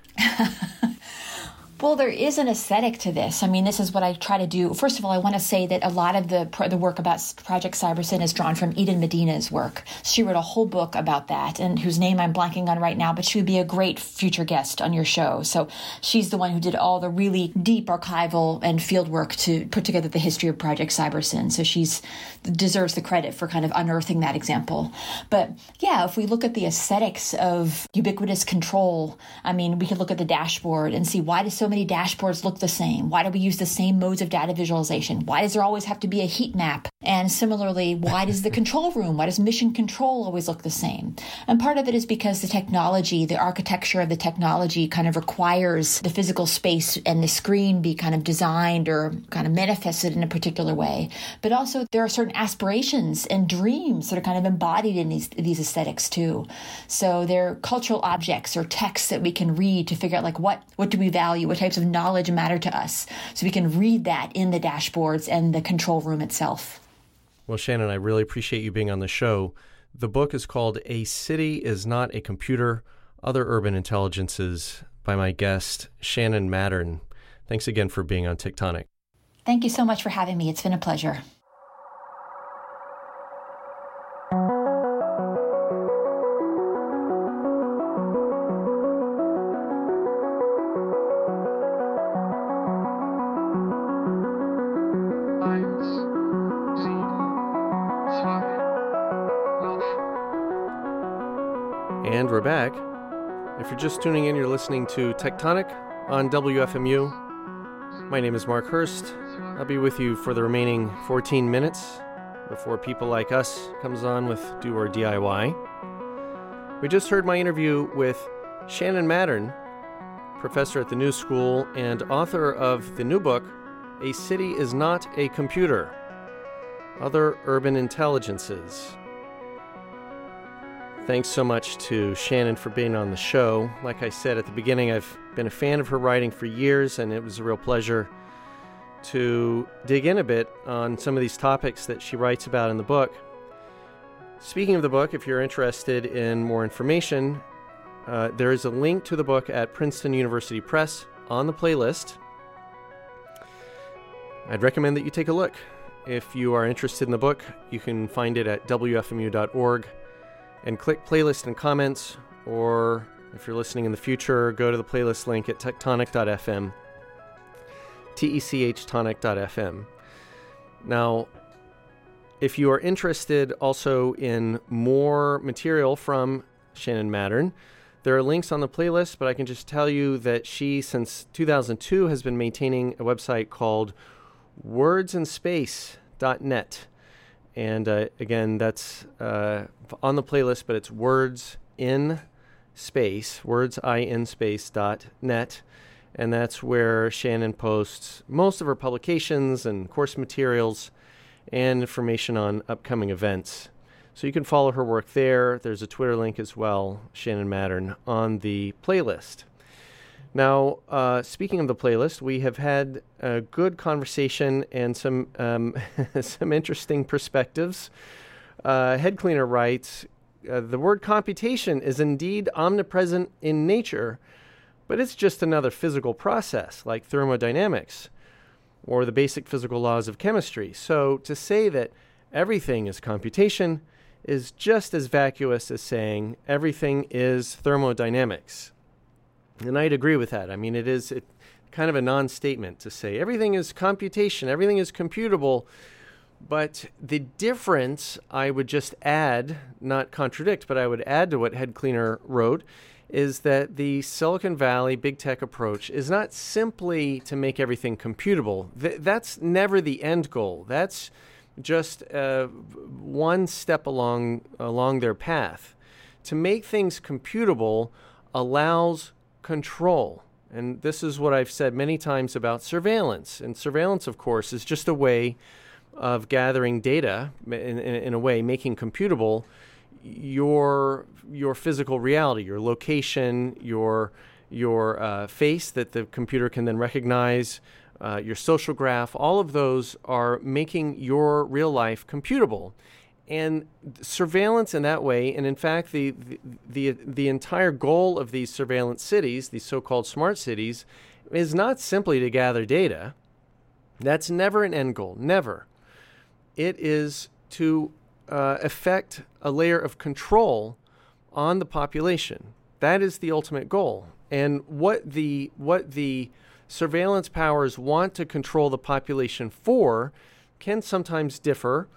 Well, there is an aesthetic to this. I mean, this is what I try to do. First of all, I want to say that a lot of the work about Project Cybersyn is drawn from Eden Medina's work. She wrote a whole book about that, and whose name I'm blanking on right now, but she would be a great future guest on your show. So she's the one who did all the really deep archival and field work to put together the history of Project Cybersyn. So she's deserves the credit for kind of unearthing that example. But yeah, if we look at the aesthetics of ubiquitous control, I mean, we could look at the dashboard and see, why do so many dashboards look the same? Why do we use the same modes of data visualization? Why does there always have to be a heat map? And similarly, why does the control room, why does mission control always look the same? And part of it is because the technology, the architecture of the technology kind of requires the physical space and the screen be kind of designed or kind of manifested in a particular way. But also there are certain aspirations and dreams that are kind of embodied in these aesthetics too. So they're cultural objects or texts that we can read to figure out like what do we value, what types of knowledge matter to us. So we can read that in the dashboards and the control room itself. Well, Shannon, I really appreciate you being on the show. The book is called A City is Not a Computer, Other Urban Intelligences by my guest, Shannon Mattern. Thanks again for being on Tectonic. Thank you so much for having me. It's been a pleasure. And we're back. If you're just tuning in, you're listening to Tectonic on WFMU. My name is Mark Hurst. I'll be with you for the remaining 14 minutes before People Like Us comes on with Do or DIY. We just heard my interview with Shannon Mattern, professor at the New School and author of the new book, A City is Not a Computer, Other Urban Intelligences. Thanks so much to Shannon for being on the show. Like I said at the beginning, I've been a fan of her writing for years, and it was a real pleasure to dig in a bit on some of these topics that she writes about in the book. Speaking of the book, if you're interested in more information, there is a link to the book at Princeton University Press on the playlist. I'd recommend that you take a look. If you are interested in the book, you can find it at wfmu.org. And click playlist and comments, or if you're listening in the future, go to the playlist link at tectonic.fm, tech.fm. Now, if you are interested also in more material from Shannon Mattern, There are links on the playlist, but I can just tell you that she, since 2002, has been maintaining a website called wordsinspace.net. And again, that's on the playlist, but it's wordsinspace.net. And that's where Shannon posts most of her publications and course materials and information on upcoming events. So you can follow her work there. There's a Twitter link as well, Shannon Mattern, on the playlist. Now, speaking of the playlist, we have had a good conversation and some some interesting perspectives. Head Cleaner writes, the word computation is indeed omnipresent in nature, but it's just another physical process like thermodynamics or the basic physical laws of chemistry. So to say that everything is computation is just as vacuous as saying everything is thermodynamics. And I'd agree with that. I mean, it is kind of a non-statement to say everything is computation, everything is computable. But the difference, I would just add, not contradict, but I would add to what Head Cleaner wrote, is that the Silicon Valley big tech approach is not simply to make everything computable. That's never the end goal. That's just one step along their path. To make things computable allows control. And this is what I've said many times about surveillance. And surveillance, of course, is just a way of gathering data, in a way, making computable your physical reality, your location, your face that the computer can then recognize, your social graph. All of those are making your real life computable. And surveillance in that way, and in fact, the entire goal of these surveillance cities, these so-called smart cities, is not simply to gather data. That's never an end goal, never. It is to effect a layer of control on the population. That is the ultimate goal. And what the surveillance powers want to control the population for can sometimes differ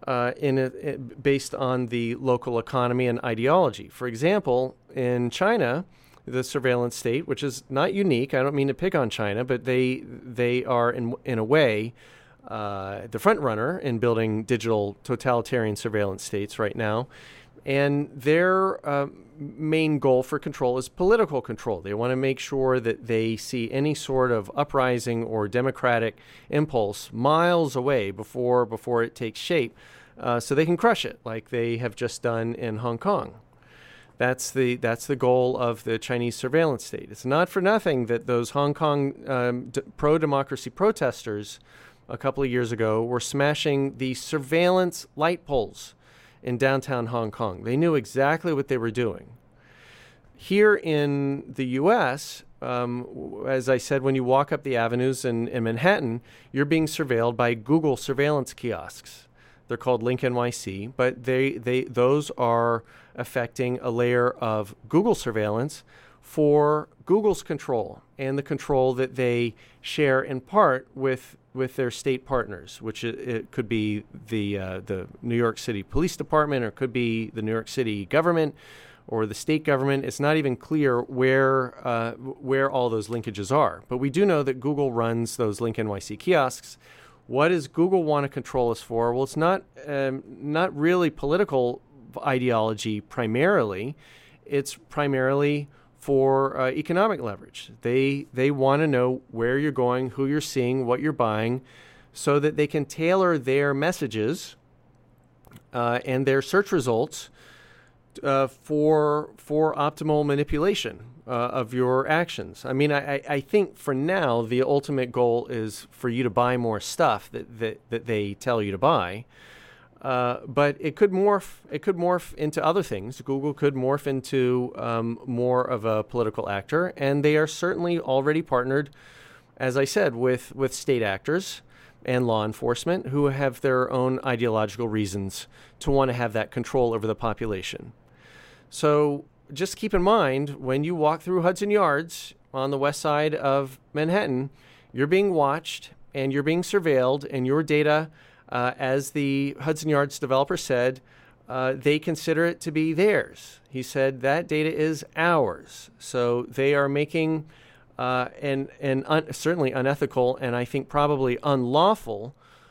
based on the local economy and ideology. For example, in China, the surveillance state, which is not unique, I don't mean to pick on China, but they are in a way the front runner in building digital totalitarian surveillance states right now. And their main goal for control is political control. They want to make sure that they see any sort of uprising or democratic impulse miles away before it takes shape, so they can crush it, like they have just done in Hong Kong. That's the goal of the Chinese surveillance state. It's not for nothing that those Hong Kong pro-democracy protesters a couple of years ago were smashing the surveillance light poles in downtown Hong Kong. They knew exactly what they were doing. Here in the U.S., as I said, when you walk up the avenues in Manhattan, you're being surveilled by Google surveillance kiosks. They're called Link NYC, but those are affecting a layer of Google surveillance for Google's control and the control that they share in part with their state partners, which it could be the New York City Police Department, or it could be the New York City government or the state government. It's not even clear where all those linkages are. But we do know that Google runs those Link NYC kiosks. What does Google want to control us for? Well, it's not really political ideology primarily. It's primarily for economic leverage. They want to know where you're going, who you're seeing, what you're buying, so that they can tailor their messages and their search results for optimal manipulation of your actions. I mean, I think for now the ultimate goal is for you to buy more stuff that they tell you to buy. But it could morph into other things. Google could morph into more of a political actor, and they are certainly already partnered, as I said, with state actors and law enforcement who have their own ideological reasons to want to have that control over the population. So just keep in mind, when you walk through Hudson Yards on the west side of Manhattan, you're being watched and you're being surveilled, and your data, as the Hudson Yards developer said, they consider it to be theirs. He said that data is ours. So they are making certainly unethical and I think probably unlawful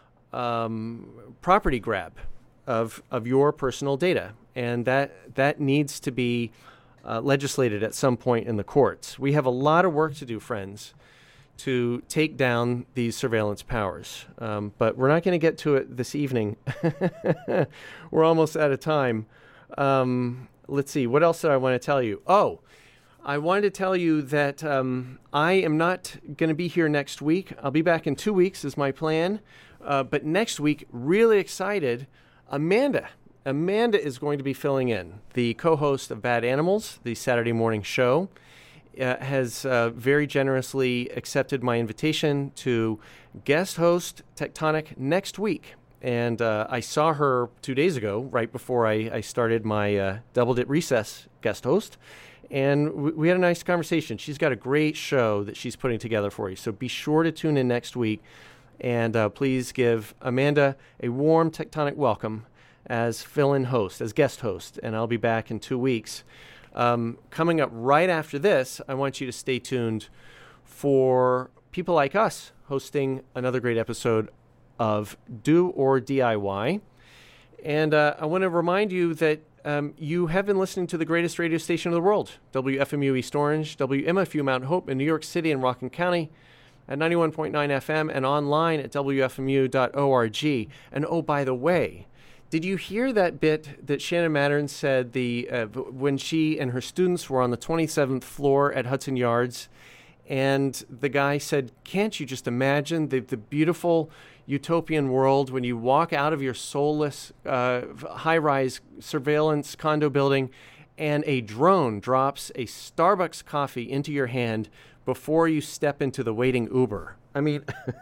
property grab of your personal data. And that needs to be legislated at some point in the courts. We have a lot of work to do, friends, to take down these surveillance powers. But we're not going to get to it this evening. We're almost out of time. Let's see. What else did I want to tell you? Oh, I wanted to tell you that I am not going to be here next week. I'll be back in 2 weeks is my plan. But next week, really excited, Amanda is going to be filling in. The co-host of Bad Animals, the Saturday morning show, has very generously accepted my invitation to guest host Tectonic next week. And I saw her 2 days ago, right before I started my Double Dip Recess guest host. And we had a nice conversation. She's got a great show that she's putting together for you. So be sure to tune in next week. And please give Amanda a warm Tectonic welcome as fill-in host, as guest host. And I'll be back in 2 weeks. Coming up right after this, I want you to stay tuned for people like us hosting another great episode of Do or DIY. And I want to remind you that you have been listening to the greatest radio station in the world, WFMU East Orange, WMFU Mount Hope in New York City and Rockland County at 91.9 FM and online at WFMU.org. And oh, by the way, did you hear that bit that Shannon Mattern said when she and her students were on the 27th floor at Hudson Yards, and the guy said, can't you just imagine the beautiful utopian world when you walk out of your soulless high-rise surveillance condo building and a drone drops a Starbucks coffee into your hand before you step into the waiting Uber? I mean,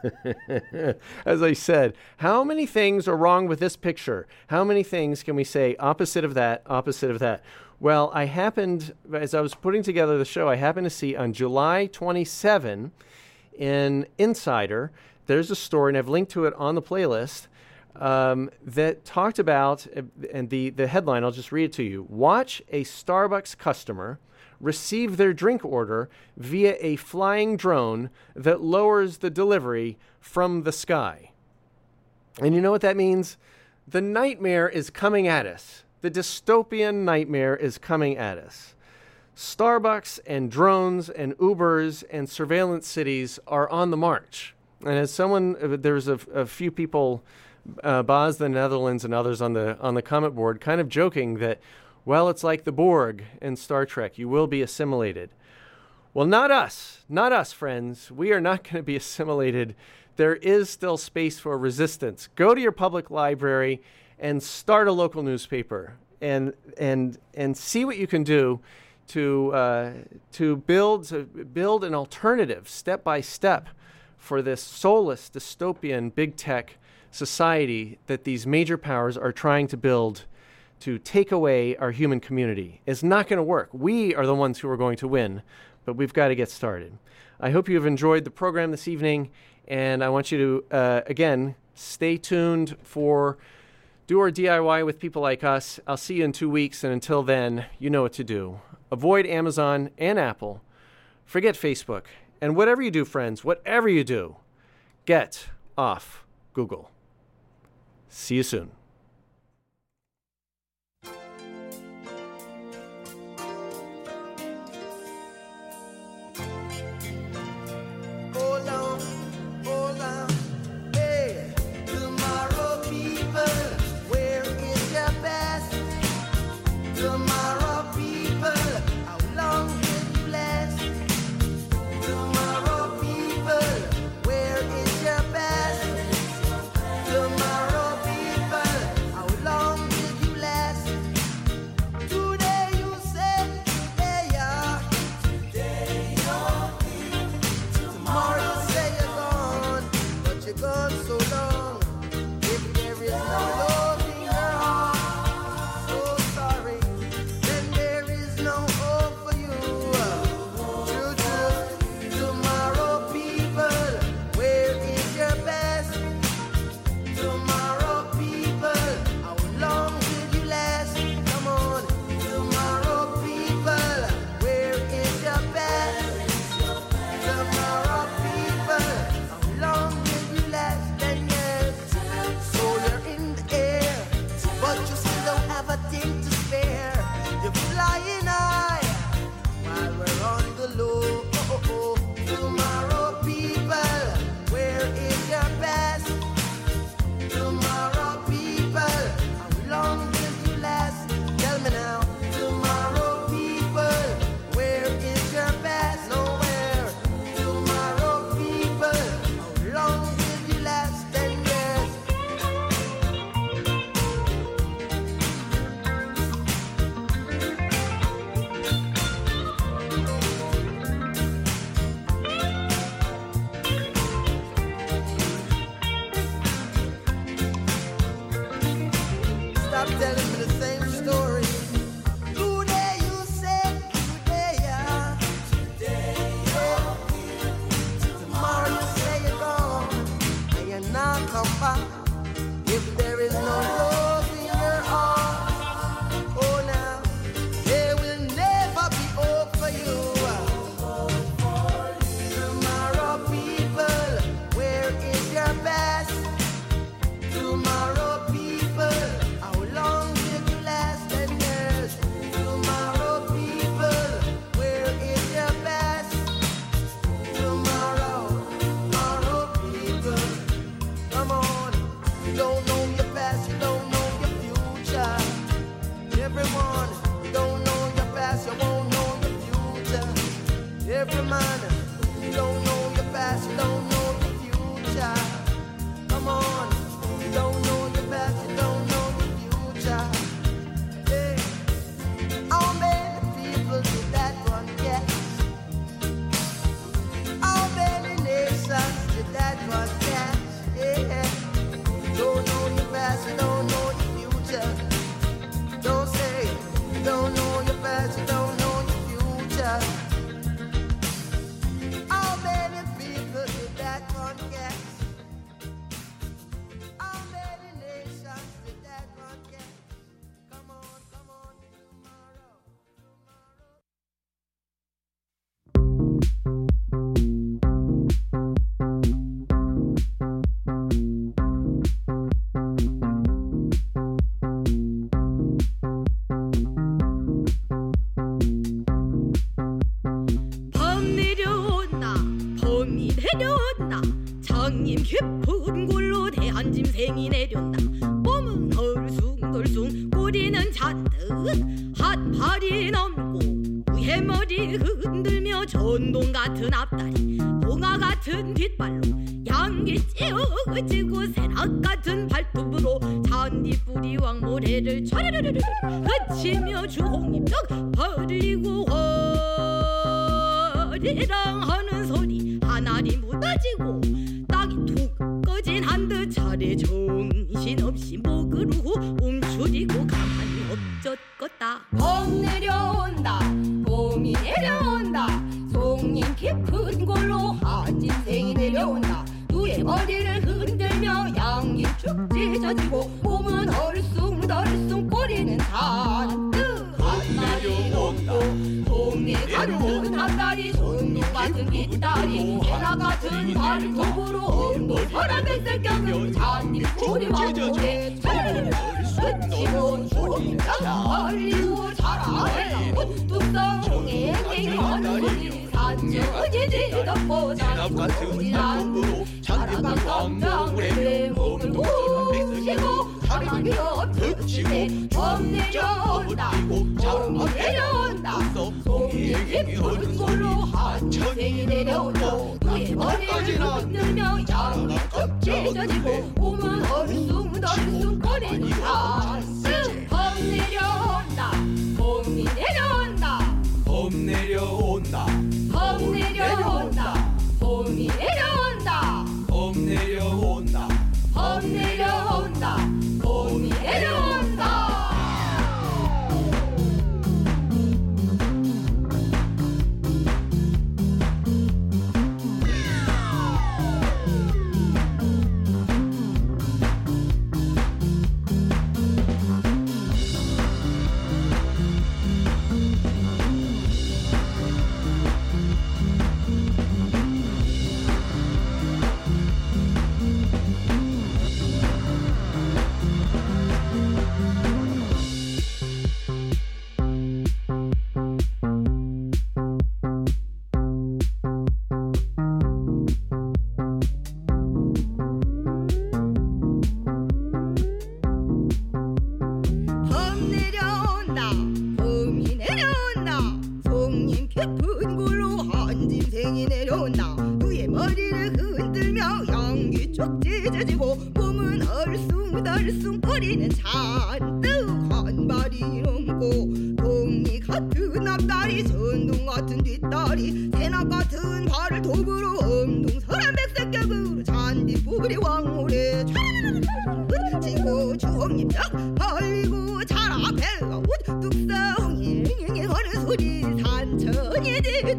as I said, how many things are wrong with this picture? How many things can we say opposite of that, opposite of that? Well, as I was putting together the show, I happened to see on July 27 in Insider, there's a story, and I've linked to it on the playlist, that talked about, and the headline, I'll just read it to you. Watch a Starbucks customer receive their drink order via a flying drone that lowers the delivery from the sky. And you know what that means? The nightmare is coming at us. The dystopian nightmare is coming at us. Starbucks and drones and Ubers and surveillance cities are on the march. And as there's a few people, Boz, the Netherlands, and others on the comment board, kind of joking that, well, it's like the Borg in Star Trek. You will be assimilated. Well, not us, friends. We are not going to be assimilated. There is still space for resistance. Go to your public library and start a local newspaper and see what you can do to build an alternative step by step for this soulless, dystopian, big tech society that these major powers are trying to build to take away our human community. It's not going to work. We are the ones who are going to win, but we've got to get started. I hope you have enjoyed the program this evening, and I want you to, again, stay tuned for Do or DIY with people like us. I'll see you in 2 weeks, and until then, you know what to do. Avoid Amazon and Apple. Forget Facebook. And whatever you do, friends, whatever you do, get off Google. See you soon. Tomorrow people, stop telling me the same story. Today you said today, yeah. Tomorrow you say you're gone and you're not come back. If there is no love in your heart, oh now, there will never be hope for you. Tomorrow people, where is your best? Tomorrow people, how long will you last? 10 years. Tomorrow people, where is your best? Tomorrow people, come on. You don't know your past, you don't know your future. Everyone, you don't know your past, you won't know your future. Every man, you don't know your past, you don't know your future. Come on, you don't know your past, you don't know your future. Hey, how many people did that one get? How many nations did that one catch? Yeah. Don't know your past, you don't know your future. Don't say you don't know your past, you don't know your future. How many people did that one catch? How many nations did that one catch? Come on, tomorrow. 봄 내려온다 봄이 내려온다 장님 깊은 골로 대한 짐승이 내렸다 몸은 덜숭덜숭 꼬리는 잔뜩 한 팔이 넘고 위에 머리 흔들며 전동 같은 앞다리 봉화 같은 뒷발로 양기 찌어지고 새낙 같은 발톱으로 잔디뿌리 왕모래를 차르르르르 그치며 주홍잎떡 벌리고 허리랑 하는 소리 하나리 무너지고 땅이 툭 꺼진 한듯 차례 정신없이 목으로 움츠리고 가만히 엎젖겄다 봄 내려온다 봄이 내려온다 송님 깊은 골로 한 짐승이 내려온다 누의 머리를 흔들며 양이 쭉 찢어지고 몸은 얼숭덜숭 꼬리는 잔뜩 한날이 온다 동네 같은 앞다리 손님 같은 뒷다리 해나 같은 발톱으로 엉덩 서랍 백색경을 잔디뿌리 왕고래 스치고 주홍장 벌리고 자라해라 뚝성에 앵앵하는 소리 산천이지 덮고 잔디뿌리 난부로 자라가 깜짝에 몸을 부시고 가만히 엎드치고 봄 내려온다 봄이 내려온다 송이 깊은 골로 한 짐승이 내려온다 그의 머리를 흔들며 양이 쭉 찢어지고 몸은 얼숭덜숭 꼬리는 잔뜩 봄 내려온다 봄이 내려온다 봄 내려온다 봄 내려온다 봄이 내려온다 봄 내려온다 봄 내려온다 봄이 내려온다 찢어지고 몸은 얼숭덜숭거리는 잔뜩 한 발이 넘고 동리 같은 앞다리 전동 같은 뒷다리 새낙 같은 발을 도구로 엄동설한 백색격으로 잔디뿌리 왕모래 촤르르르르 지고 주홍잎 쫙 벌리고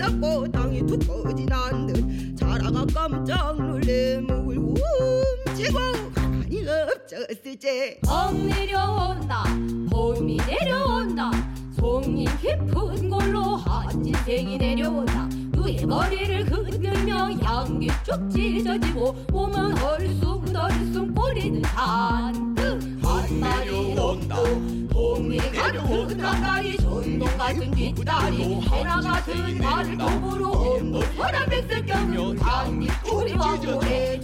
닦고 땅이 툭 꺼지난 듯 자라가 깜짝 놀래 목을 훔치고 가만히 엎쳤을지 봄 내려온다 봄이 내려온다 송이 깊은 걸로 한진생이 내려온다 누의 머리를 흔들며 향기 쭉 찢어지고 몸은 얼숭덜숭 꼬리는 잔뜩 한 마리 온도 동이 같은 앞다리 전동 같은 뒷다리 해나 같은 발을 도구로 옴무 서랍백설 껴는 장미 우리와 모래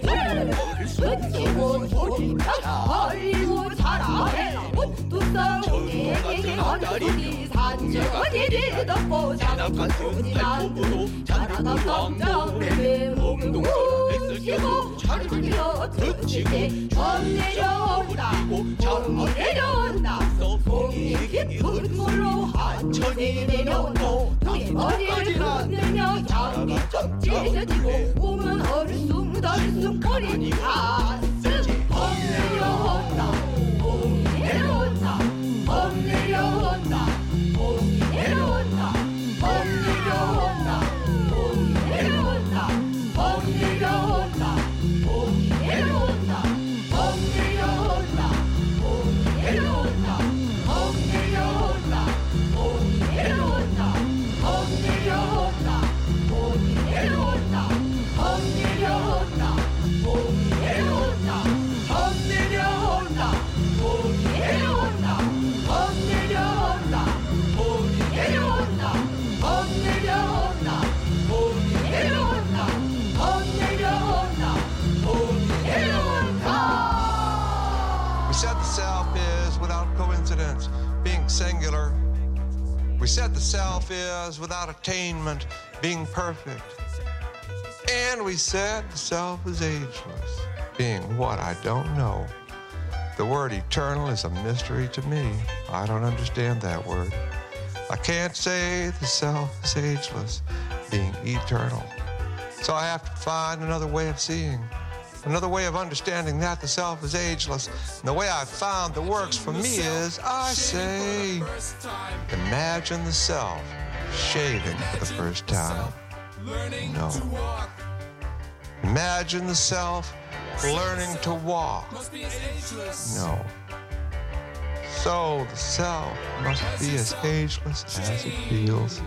던지고 조림장 벌리고 자라해라 두싸우게 어리둥이 산적어디를 덮고 장판 소리난 듯 자라가 깜짝 놀래 목을 훔치고 자르기 어쩌지 봄 내려온다 봄이 내려온다 송이 깊은 물로 한천이 내려온다 그의 머리를 흔들며 향이 쭉 찢어지고 몸은 얼숭덜숭 거리니 가슴 봄 내려온다 봄이 내려온다 봄 내려온다 봄이 내려온다 봄 내려온다 봄이 내려온다 봄 내려온다 봄이 내려온다 봄 내려온다 봄이 내려온다 봄 내려온다 봄이 내려온다 봄 내려온다 봄이 내려온다 봄 내려온다 봄이 내려온다 봄 내려온다 봄이 내려온다 봄 내려온다 봄이 내려온다 봄 내려온다 봄이 내려온다 봄 내려온다 봄이 내려온다. We said the self is without coincidence being singular. We said the self is without attainment being perfect. And we said the self is ageless, being what I don't know. The word eternal is a mystery to me. I don't understand that word. I can't say the self is ageless, being eternal. So I have to find another way of seeing, another way of understanding that the self is ageless. And the way I found that works for me is, I say, imagine the self shaving for the first time. No. Imagine the self learning to walk. No. So the self must be as ageless as it feels.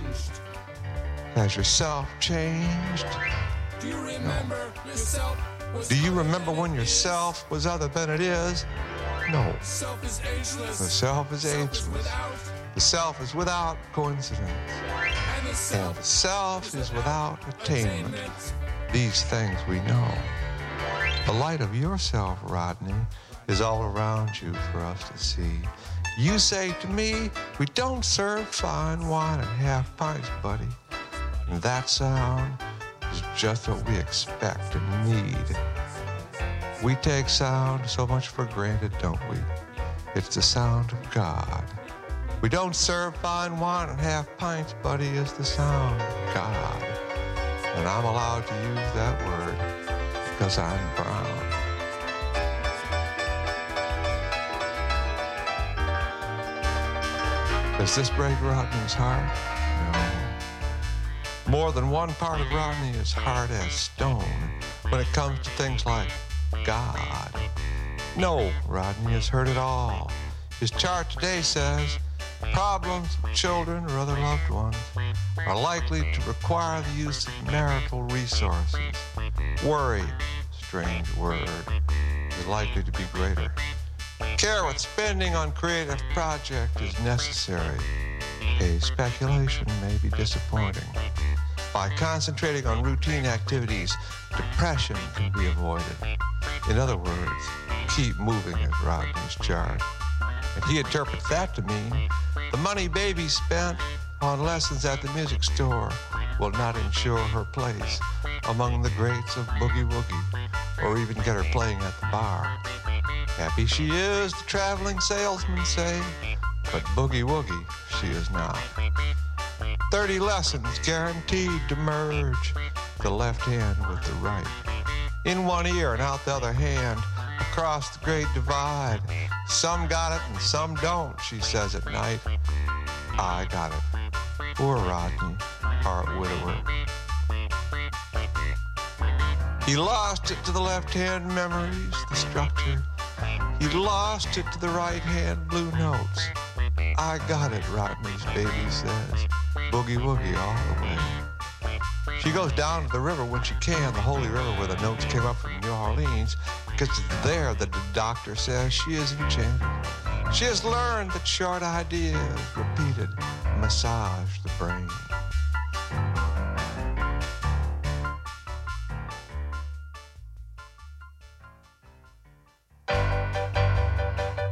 Has yourself changed? Do you remember yourself? Do you remember when yourself was other than it is? No. Self is ageless. The self is ageless. The self is without coincidence. And And the self is without attainment. These things we know. The light of yourself, Rodney, is all around you for us to see. You say to me, we don't serve fine wine and half pints, buddy. And that sound is just what we expect and need. We take sound so much for granted, don't we? It's the sound of God. We don't serve fine wine and half pints, buddy, it's the sound of God. And I'm allowed to use that word because I'm brown. Does this break Rodney's heart? No. More than one part of Rodney is hard as stone when it comes to things like God. No, Rodney has heard it all. His chart today says problems of children or other loved ones are likely to require the use of marital resources. Worry, strange word, is likely to be greater. Care with spending on creative project is necessary. A speculation may be disappointing. By concentrating on routine activities, depression can be avoided. In other words, keep moving at Rodney's chart. And he interprets that to mean the money baby spent on lessons at the music store will not ensure her place among the greats of boogie woogie, or even get her playing at the bar. Happy she is, the traveling salesmen say, but boogie woogie she is not. 30 lessons guaranteed to merge the left hand with the right. In one ear and out the other hand, across the great divide. Some got it and some don't, she says at night. I got it. Poor Rodney. sweetheart widower. He lost it to the left-hand memories, the structure. He lost it to the right-hand blue notes. I got it, Rodney's baby says. Boogie woogie all the way. She goes down to the river when she can, the holy river where the notes came up from New Orleans, because it's there that the doctor says she is enchanted. She has learned that short ideas, repeated, massage the brain.